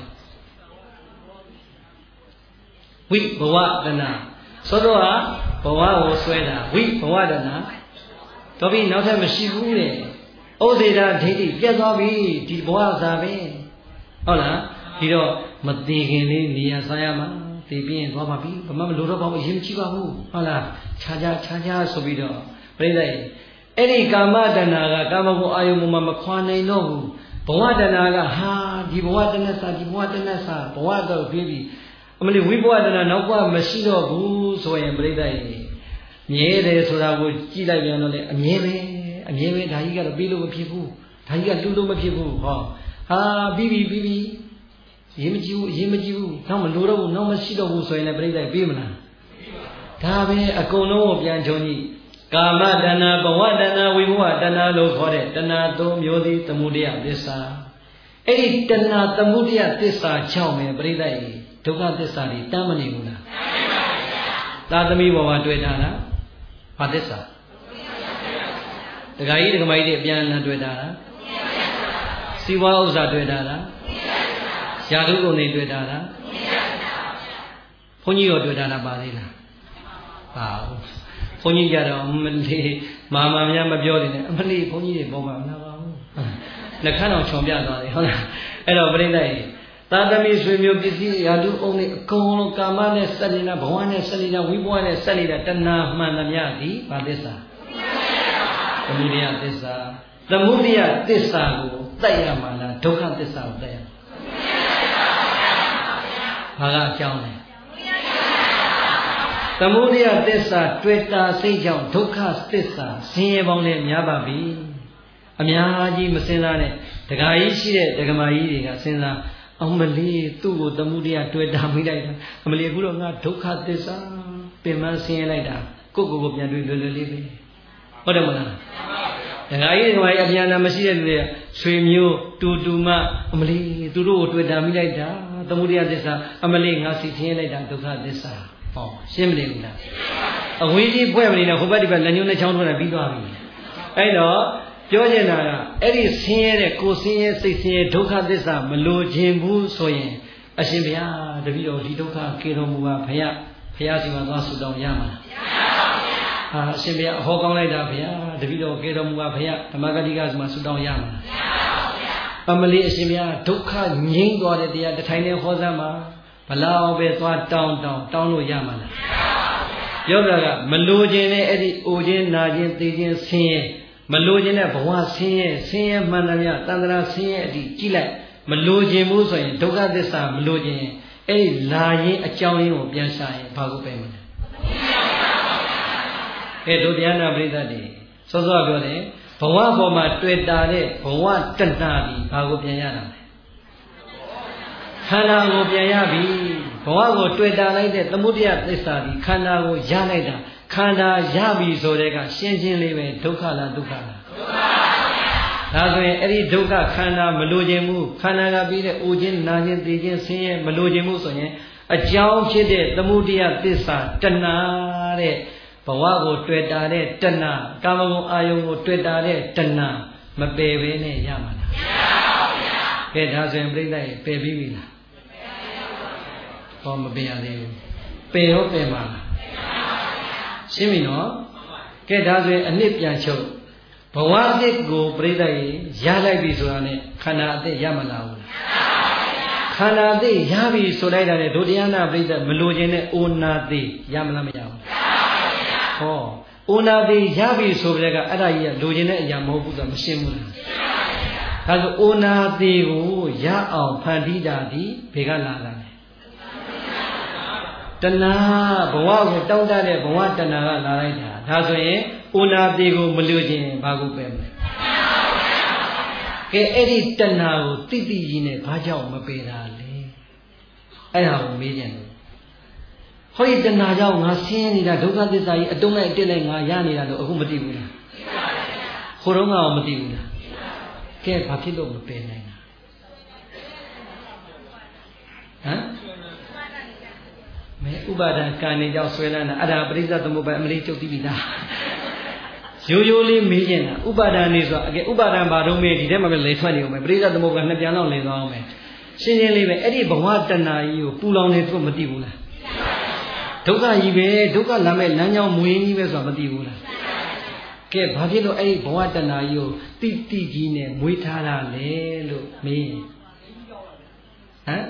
Speaker 2: ဝိဘဝတဏှာဆိုတော့ဘဝကိုဆွဲတာဝိဘဝတဏှာတော့ပြီးနောက်ထပ်မရှိဘူးတဲ့ဩဇေဒဒိဋ္ဌိပြတ်သွားပြီဒီဘဝစာပဲဟုတ်လားဒီတော့မသေးခင်လေးနေရာစားရမှာသိပြီးရင်သွားပါပြီဘာမှမလိုတော့ပါဘူးအရင်မကြည့်ပါဘူးဟုတ်လားခြားဆိုပြီးတော့ပြိဿရဲ့အဲ့ဒီကာမတဏှာကကာမဂုဏ်အာယုံမှာမခွာနိုင်တော့ဘူးဘဝတဏှာကဟာဒီဘဝတဏှာစာဒီဘဝတဏှာစာဘဝတော့ပြီးပြီအမလီဝိဘဝတဏှာနောက်ဘဝမရှိတော့ဘူးဆိုရင်ပြိဿရဲ့မြဲတယ်ဆိုတာကိုကြည့်လိုက်ပြန်တော့လေအမြဲပဲဒါကြီးကတော့ပြီးလို့မဖြစ်ဘူးဒါကြီးကလှူလို့မဖြစ်ဘူးဟောဟာပြီးပြီရေးမကြည့်ဘူးနောက်မလိုတော့ဘူးနောက်မရှိတော့ဘူးဆိုရင်လည်းပြိဿပြေးမလားဒါပဲအကုန်လုံးကိုပြန်ချုံကြည့်ကာမတဏှာဘဝတဏှာဝိဘဝတဏှာလို့ခေါ်တဲ့တဏှာသုံးမျိုးသည်သမုဒယသစ္စာအဲ့ဒီတဏှာသမုဒယသစ္စာကြောင့်ပဲပြိဿရဲ့ဒုက္ခသစ္စာတွေတမ်းမနေဘူးလားသာသမီဘဝတွေ့တာလားဘာသစ္စာဒကာကြီးဒကာမကြီးတွေအပြန်အလှန်တွေ့တာလားစီဝါဥစ္စာတွေ့တာလားရာထုကုန်တွေတွေ့တာလားဘုန်းကြီးရောတွေ့တာလားပါသေးလားပါဘူးဘုန်းကြီးကြတော့မလေးမာမများမပြောနေနဲ့အမလေးဘုန်းကြီးတွေပေါ်မှာမနာပါဘူးနှခမ်းတော်ခြုံပြသွားတယ်ဟုတ်လားအဲ့တော့ပြိဿရဲ့သာသမီဆွေမျိုးပစ္စည်းရာထုအောင်တွေအကုန်လုံးကာမနဲ့ဆက်နေတာဘဝနဲ့ဆက်နေတာဝိဘဝနဲ့ဆက်နေတာတဏှာမှန်သမျှသည်ဘာသစ္စာသမုဒယသစ္စာသမုဒယသစ္စာကိုသိရမှာလားဒုက္ခသစ္စာကိုသိရမှာဘာကအကြောင်းလဲသမုဒယသစ္စာတွေ့တာစိတ်ကြောင့်ဒုက္ခသစ္စာဆင်းရဲပေါင်းလည်းများပါပြီအများကြီးမစင်စားနဲ့ဒကာကြီးရှိတဲ့ဒကမာကြီးတွေကစဉ်းစားအမလေးသူ့ကိုသမုဒယတွေ့တာမိလိုက်တာအမလေးအခုတော့ငါဒုက္ခသစ္စာပင်မဆင်းရဲလိုက်တာကိုပြန်တွေ့လွယ်လွယ်လေးပဲဟုတ်တယ်မလားဒကာကြီးဒကမာကြီးအပြန်အလှန်မရှိတဲ့လူတွေကဆွေမျိုးတူမအမလေးသူတို့ကိုတွေ့တာမိလိုက်တာသမုဒယသစ္စာအမလေးငါစီဆင်းရဲလိုက်တာဒုက္ခသစ္စာဟောရှင်းမနေဘူးလားအဝေးကြီးဖွဲ့မနေတော့ဟိုဘက်ဒီဘက်လက်ညှိုးနဲ့ချောင်းထွန်းနဲ့ပြီးသွားပြီအဲ့တော့ပြောချင်တာကအဲ့ဒီဆင်းရဲတဲ့ကိုယ်ဆင်းရဲစိတ်ဆင်းရဲဒုက္ခသစ္စာမလိုခြင်းဘူးဆိုရင်အရှင်ဘုရားတပည့်တော်ဒီဒုက္ခကေတော်မူပါဘုရားစီမှာသွားဆုတောင်းရမှာလားမရပါဘူးဗျာဟာအရှင်ဘုရားအဟောကောင်းလိုက်တာဘုရားတပည့်တော်ကေတော်မူပါဘုရားဓမ္မဂတိကစီမှာဆုတောင်းရမှာလားမရပါဘူးဗျာအမလေးအရှင်ဘုရားဒုက္ခငြိမ်းသွားတဲ့တရားတစ်ထိုင်နဲ့ဟောစမ်းပါဘလောက်ပဲသွားတောင်းလို့ရမှာလားမရပါဘူးဗျာယောဂကမလိုခြင်းနဲ့အဲ့ဒီအိုခြင်းနာခြင်းသိခြင်းဆင်းရဲမလိုခြင်းနဲ့ဘဝဆင်းရဲမှန်သမျှတန်ត្រာဆင်းရဲအတိကြည့်လိုက်မလိုခြင်းဘူးဆိုရင်ဒုက္ခသစ္စာမလိုခြင်းအဲ့ဒီလာရင်အကြောင်းရင်းကိုပြန်ရှာရင်ဘာကိုပဲမလဲအဲ့တို့တရားနာပရိသတ်တွေစောစောပြောတယ်ဘဝပေါ်မှာတွေ့တာတဲ့ဘဝတဏှာဒီဘာကိုပြန်ရတာလဲခန္ဓာကိုပြန်ရပြီဘဝကိုတွေ့တာလိုက်တဲ့သမုဒယသစ္စာဒီခန္ဓာကိုရလိုက်တာခန္ဓာရပြီဆိုတဲ့ကရှင်းလေးပဲဒုက္ခလားဒုက္ခလားဒုက္ခပါဗျာဒါဆိုရင်အဲ့ဒီဒုက္ခခန္ဓာမလိုခြင်းဘူးခန္ဓာကပြီးတဲ့အိုခြင်းနာခြင်းသိခြင်းဆင်းရဲမလိုခြင်းဘူးဆိုရင်အကြောင်းဖြစ်တဲ့သမုဒယသစ္စာတဏှာတဲ့ဘဝကိုတွေ့တာတဲ့တဏှာကာမဂုဏ်အာယုံကိုတွေ့တာတဲ့တဏှာမပယ်ဘဲနဲ့ရမှာလားမရပါဘူးဗျာကဲဒါဆိုရင်ပြိဿရဲ့ပယ်ပြီးပြီလားဟောမပယ်ရသေးဘူးပယ်ရောပယ်မှာလားရှင်းပြီနော်ကဲဒါဆိုရင်အနှစ်ပြန်ချုပ်ဘဝအသစ်ကိုပြိဿရေရလိုက်ပြီဆိုတာနဲ့ခန္ဓာအသစ်ရမလားဘူးခန္ဓာအသစ်ရပြီဆိုလိုက်တာနဲ့ဒုတိယနာပြိဿမလိုချင်တဲ့အိုနာသေးရမလားမရဘူးဟောအိုနာသေးရပြီဆိုကြတဲ့ကအဲ့ဒါကြီးကလိုချင်တဲ့အရာမဟုတ်ဘူးဆိုတာမရှင်းဘူးလားဒါဆိုအိုနာသေးကိုရအောင်ဖန်တီးတာဒီဘေကလာတာတဏှာဘဝကိုတောင်းတတဲ့ဘဝတဏှာကလာလိုက်တာဒါဆိုရင်အိုနာသေးကိုမလိုချင်ဘာကိုပဲမလဲကဲအဲ့ဒီတဏှာကိုတိတိကြီးနဲ့ဘာကြောင့်မပေတာလဲအဲ့ဒါကိုမေးကြတယ်ဟောဒီတဏှာကြောင့်ငါဆင်းရဲနေတာဒုက္ခသစ္စာကြီးအတုံးလိုက်အတက်လိုက်ငါရနေတာလို့အခုမသိဘူးလားဟိုတုန်းကတော့မသိဘူးလားကဲဘာဖြစ်လို့မပေနိုင်တာဟမ်မဲဥပါဒံကံနေကြောင့်ဆွဲလန်းတာအဲ့ဒါပရိစ္ဆေသမုပ္ပါဒ်အမလေးကျုပ်သိပြီလားရိုးရိုးလေးမေးကျင်တာဥပါဒံနေဆိုတာအကဲဥပါဒံဘာတော့မေးဒီထဲမှာပဲလေထွက်နေအောင်မယ်ပရိစ္ဆေသမုပ္ပါဒ်နှစ်ပြန်တော့လေသွားအောင်မယ်ရှင်းရှင်းလေးပဲအဲ့ဒီဘဝတဏှာကြီးကိုပူလောင်နေသူမသိဘူးလားဒုက္ခကြီးပဲဒုက္ခလမ်းမဲ့လမ်းကြောင်းမွေးကြီးပဲဆိုတာမသိဘူးလားကဲဘာဖြစ်လို့အဲ့ဒီဘဝတဏှာကြီးကိုတိတိကြီးနဲ့မွေးထားတာလဲလို့မေးဟမ်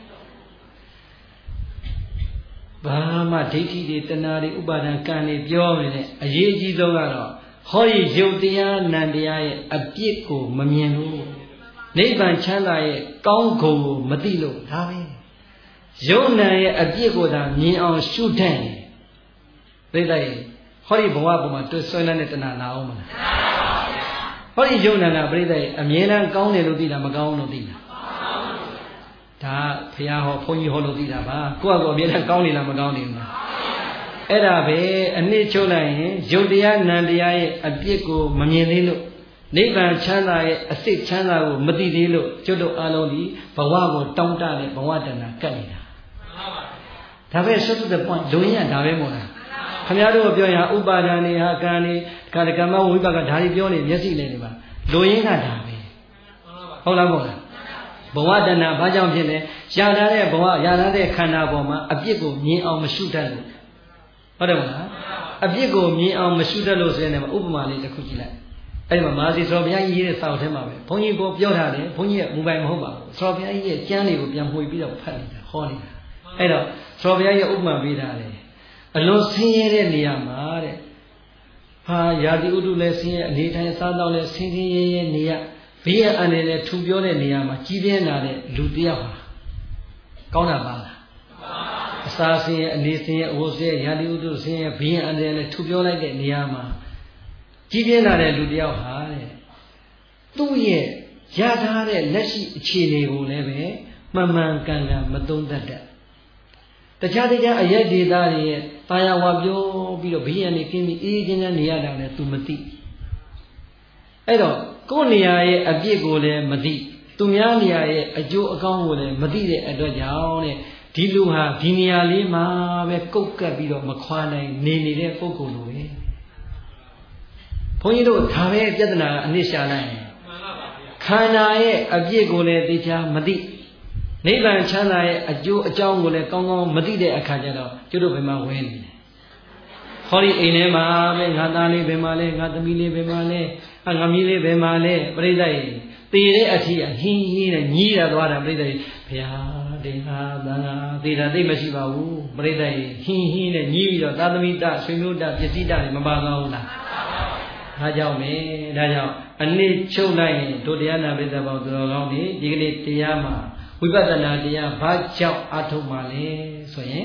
Speaker 2: ဘာမှဒိဋ္ဌိတွေတဏှာတွေဥပါဒံကံတွေပြောနေတဲ့အရေးကြီးဆုံးကတော့ဟောဒီယုတ်တရားနံတရားရဲ့အပြစ်ကိုမမြင်လို့နိဗ္ဗာန်ချမ်းသာရဲ့ကောင်းဂုဏ်ကိုမသိလို့ဒါပဲယုတ်နံရဲ့အပြစ်ကိုသာမြင်အောင်ရှုတတ်ရင်သိလိုက်ဟောဒီဘဝပေါ်မှာတွေ့ဆွဲလန်းတဲ့တဏှာလာအောင်မလားဟောဒီယုတ်နံကပြိဿရဲ့အမြဲတမ်းကောင်းတယ်လို့သိတာမကောင်းလို့သိတာဒါဘုရားဟောဘုန်းကြီးဟောလို့သိတာပါကိုယ့်အကောအမြဲတမ်းကောင်းနေလားမကောင်းနေဘူးလားအဲ့ဒါပဲအနစ်ချုပ်လိုက်ရင်ယုတ်တရားနံတရားရဲ့အပြစ်ကိုမမြင်သေးလို့နိဗ္ဗာန်ချမ်းသာရဲ့အစစ်ချမ်းသာကိုမသိသေးလို့ကျွတ်တို့အားလုံးဒီဘဝကိုတောင်းတတဲ့ဘဝတဏှာကပ်နေတာဒါပဲဆွတ်တဲ့ point လူရင်းကဒါပဲမို့လားခင်ဗျားတို့ပြောရင်ဥပါဒဏ်တွေဟာကံတွေကာလကမ္မဝိပါကဒါတွေပြောနေမျက်စိလည်းနေပါလူရင်းကဒါပဲဟုတ်လားမဟုတ်လားဘဝတဏှာဘာကြောင့်ဖြစ်လဲရလာတဲ့ဘဝရလာတဲ့ခန္ဓာပေါ်မှာအပြစ်ကိုမြင်အောင်မရှုတတ်လို့ဟုတ်တယ်မလားအပြစ်ကိုမြင်အောင်မရှုတတ်လို့ဆိုရင်ဥပမာလေးတစ်ခုကြည့်လိုက်အဲ့ဒီမှာမာစီစောဘုရားကြီးရဲ့စာအုပ်ထဲမှာပဲဘုန်းကြီးကိုပြောထားတယ်ဘုန်းကြီးရဲ့မူပိုင်မဟုတ်ပါဘူးစောဘုရားကြီးရဲ့ကျမ်းတွေကိုပြန်မှွေပြီးတော့ဖတ်နေတာဟောနေတာအဲ့တော့စောဘုရားရဲ့ဥပမာပေးထားတယ်အလွန်ဆင်းရဲတဲ့နေရာမှာတဲ့ဟာယာတိဥတုလည်းဆင်းရဲအနေထိုင်စားတော့လည်းဆင်းရဲရဲနေရဘေးရအန္တရာယ်နဲ့ထူပြောတဲ့နေရာမှာကြီးပြင်းလာတဲ့လူတစ်ယောက်ဟာကောင်းတာပါလားအစာဆင်းရဲအနေဆင်းရဲအဝတ်ဆင်းရဲယာတိဥတုဆင်းရဲဘေးရအန္တရာယ်နဲ့ထူပြောလိုက်တဲ့နေရာမှာကြီးပြင်းလာတဲ့လူတစ်ယောက်ဟာတဲ့သူ့ရဲ့ရထားတဲ့လက်ရှိအခြေအနေကိုလည်းပဲမှန်မှန်ကန်ကန်မသုံးတတ်တဲ့တခြားအရက်ဒေသတွေရဲ့တာယာဝပြောပြီးတော့ဘေးရန်နေကင်းပြီးအေးချင်းချင်းနေရတာလည်း तू မသိအဲ့တော့ကိုယ်နေရာရဲ့အပြစ်ကိုလည်းမသိသူများနေရာရဲ့အကျိုးအကောင်းကိုလည်းမသိတဲ့အတွက်ကြောင့်တဲ့ဒီလူဟာဒီနေရာလေးမှာပဲကုတ်ကပ်ပြီးတော့မခွာနိုင်နေတဲ့ပုဂ္ဂိုလ်လိုပဲဘုန်းကြီးတို့ဒါပဲပြဿနာအနစ်ရှာလိုက်ရင်ခန္ဓာရဲ့အပြစ်ကိုလည်းသိချာမသိနိဗ္ဗာန်ချမ်းသာရဲ့အကျိုးအကြောင်းကိုလည်းကောင်းကောင်းမသိတဲ့အခါကျတော့ကျွတ်တို့ဘယ်မှာဝဲနေလဲဟောဒီအိမ်ထဲမှာပဲငါသားလေးဘယ်မှာလဲငါသမီးလေးဘယ်မှာလဲငါမီးလေးဘယ်မှာလဲပြိဿရေသေတဲ့အထိအဟင်းဟင်းနဲ့ညီးရသွားတာပြိဿရေဘုရားတင်ဟာသံဃာသေတာသိမရှိပါဘူးပြိဿရေဟင်းဟင်းနဲ့ညီးပြီးတော့သာသမီတဆွေမျိုးတပစ္စည်းတတွေမပါသွားဘူးလားဒါကြောင့်ပဲဒါကြောင့်အနစ်ချုပ်လိုက်ရင်တို့တရားနာပိဿဘောသူတော်ကောင်းတွေဒီကနေ့တရားမှာဝိပဿနာတရားဘာကြောင့်အထုတ်မှလဲဆိုရင်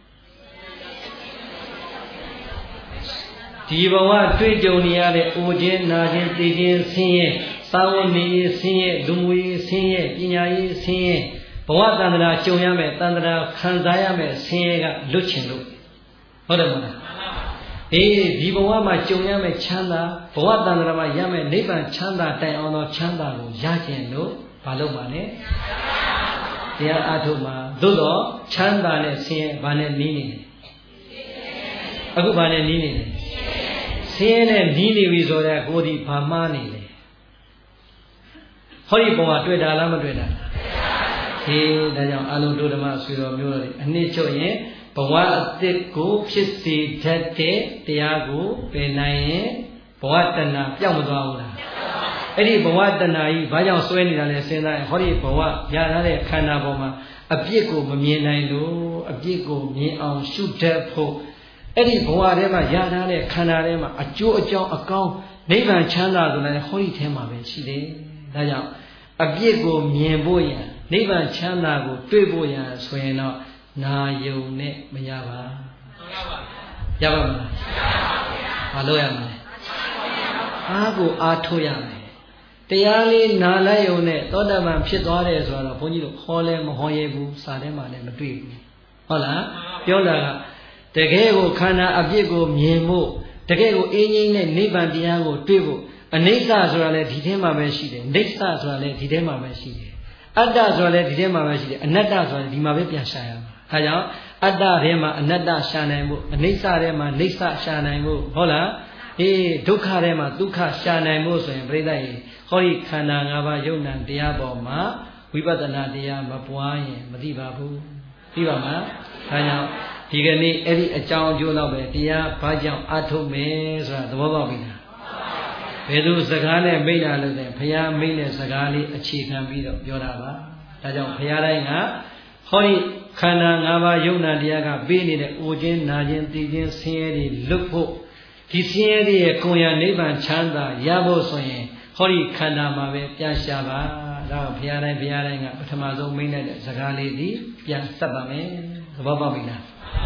Speaker 2: ဒီဘဝတွေ့ကြုံနေရတဲ့အိုခြင်းနာခြင်းသိခြင်းဆင်းရဲသာဝနေရေးဆင်းရဲလူမှုရေးဆင်းရဲပညာရေးဆင်းရဲဘဝတန္တရာကြုံရမယ်တန္တရာခံစားရမယ်ဆင်းရဲကလွတ်ချင်လို့ဟုတ်တယ်မလားအေးဒီဘဝမှာကြုံရမယ်ချမ်းသာဘဝတန္တရာမှာရမယ်နိဗ္ဗာန်ချမ်းသာတိုင်အောင်သောချမ်းသာကိုရကျင်လို့မလုပ်ပါနဲ့တရားအားထုတ်မှာသို့တော့ချမ်းသာနဲ့ဆင်းရဲဘာနဲ့နီးနေလဲအခုဘာနဲ့နီးနေလဲဆင်းရဲနဲ့နီးနေပြီဆိုတော့ကိုယ်ဒီဘာမှားနေလဲဟောဒီပုံကတွေ့တာလားမတွေ့တာဟေးဒါကြောင့်အလုံးတို့ဓမ္မဆွေတော်မျိုးတော်အနှစ်ချုပ်ရင်ဘဝအသစ်ကိုဖြစ်စေတတ်တဲ့တရားကိုပယ်နိုင်ရင်ဘဝတ္တနာပြောင်းမသွားဘူးလားအဲ့ဒီဘဝတဏှာကြီးဘာကြောင့်ဆွဲနေတာလဲစဉ်းစားရင်ဟောဒီဘဝရထားတဲ့ခန္ဓာပေါ်မှာအပြစ်ကိုမမြင်နိုင်လို့အပြစ်ကိုမြင်အောင်ရှုတတ်ဖို့အဲ့ဒီဘဝထဲမှာရထားတဲ့ခန္ဓာထဲမှာအကျိုးအကြောင်းအကောင်းနိဗ္ဗာန်ချမ်းသာဆိုလည်းဟောဒီထဲမှာပဲရှိတယ်ဒါကြောင့်အပြစ်ကိုမြင်ဖို့ရန်နိဗ္ဗာန်ချမ်းသာကိုတွေ့ဖို့ရန်ဆိုရင်တော့နာယုံနဲ့မရပါရပါမလားမလုပ်ရမလဲအားကိုအားထုတ်ရမယ်တရားလေးနာလိုက်ရုံနဲ့သောတပန်ဖြစ်သွားတယ်ဆိုတော့ဘုန်းကြီးတို့ခေါ်လဲမဟောရဲဘူးစာထဲမှာလည်းမတွေ့ဘူးဟုတ်လားပြောတာကတကယ်ကိုခန္ဓာအပြစ်ကိုမြင်ဖို့တကယ်ကိုအင်းကြီးနဲ့နိဗ္ဗာန်တရားကိုတွေ့ဖို့အနိစ္စဆိုတာလည်းဒီထဲမှာပဲရှိတယ်နိစ္စဆိုတာလည်းဒီထဲမှာပဲရှိတယ်အတ္တဆိုတာလည်းဒီထဲမှာပဲရှိတယ်အနတ္တဆိုတာဒီမှာပဲပြန်ရှာရမှာဒါကြောင့်အတ္တထဲမှာအနတ္တရှာနိုင်ဖို့အနိစ္စထဲမှာနိစ္စရှာနိုင်ဖို့ဟုတ်လားဒုက္ခထဲမှာဒုက္ခရှာနိုင်ဖို့ဆိုရင်ပြိဿရေဟောဒီခန္ဓာ၅ပါးယုံ nant တရားပေါ်မှာဝိပဿနာတရားမပွားရင်မသိပါဘူးသိပါမလားဒါကြောင့်ဒီကနေ့အဲ့ဒီအကြောင်းအကျိုးတော့ပဲတရားဘာကြောင့်အထုတ်မယ်ဆိုတာသဘောပေါက်ပြီလားဘယ်လိုစကားနဲ့မိန့်တာလို့လဲဘုရားမိန့်တဲ့စကားလေးအခြေခံပြီးတော့ပြောတာပါဒါကြောင့်ဘုရားတိုင်းကဟောဒီခန္ဓာ၅ပါးယုံ nant တရားကပေးနေတဲ့အိုခြင်းနာခြင်းသိခြင်းဆင်းရဲတွေလွတ်ဖို့ဒီဆင်းရဲတွေရဲ့ကိုယ်ရနိဗ္ဗာန်ချမ်းသာရဖို့ဆိုရင်ဟောဒီခန္ဓာမှာပဲပြန်ရှာပါဒါဘုရားတိုင်းကပထမဆုံးမိန့်လိုက်တဲ့စကားလေးဒီပြန်ဆက်ပါမယ်သဘောပေါက်ပြီလား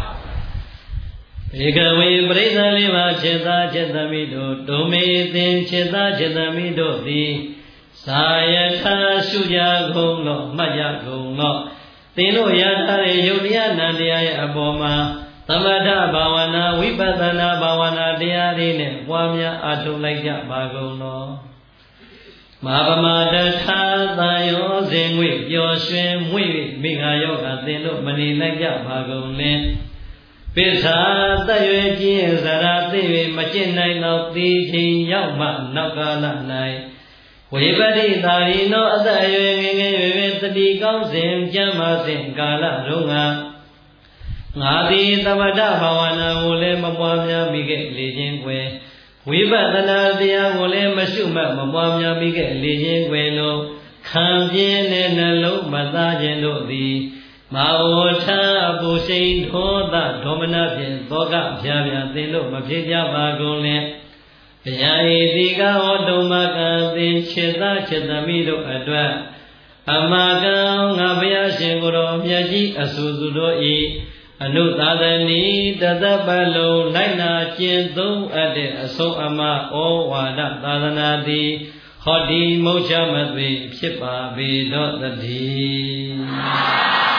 Speaker 2: ဧကဝေပရိသတ်လေးပါခြေသားခြေသမီးတို့ဒုမေသင်ခြေသားခြေသမီးတို့သည်သာယထာရှုကြကုန်တော့မှတ်ကြကုန်တော့သင်တို့ရထားတဲ့ယုတ်တရားနံတရားရဲ့အပေါ်မှာသမထဘာဝနာဝိပဿနာဘာဝနာတရားတွေနဲ့ပွားများအထုတ်လိုက်ကြပါကုန်တော့မဟာပမာတထာသံယောဇင်ငွေပျော်ရွှင်မွေ့မိခါယောကသင်တို့မနေလိုက်ကြပါကုန်လင်ပိဿာတရွယ်ချင်းဇရာသိ၍မကျင့်နိုင်သောသေချိန်ရောက်မှနောက်ကာလ၌ဝိပတိသာရိနောအသက်အရွယ်ငယ်ငယ်၍တတိကောင်းစဉ်ကျမ်းမာစဉ်ကာလတုန်းကငါသည်သမထဘာဝနာကိုလည်းမပွားများမိခဲ့လေခြင်းကွယ်ဝိပဿနာတရားကိုလည်းမရှုမှတ်မပွားများမိခဲ့လေခြင်းကွယ်လို့ခံပြင်းတဲ့နှလုံးမသားခြင်းတို့သည်မာဝထာပူစိန်ဒေါသဒေါမနဖြင့်သောကဖြာဖြာသင်တို့မဖြစ်ကြပါကုန်လင်ဘုရား၏ဒီကဟောတုမကံသင်ခြေသားခြေသမီးတို့အတွက်အမကံငါဘုရားရှင်ကိုယ်တော်မြတ်ကြီးအဆူဆူတို့၏အနုသာသနီတသက်ပတ်လုံးလိုက်နာကျင့်သုံးအပ်တဲ့အဆုံးအမဩဝါဒသာသနာသည်ဟောဒီမုတ်ချမသွေဖြစ်ပါပေတော့တည်း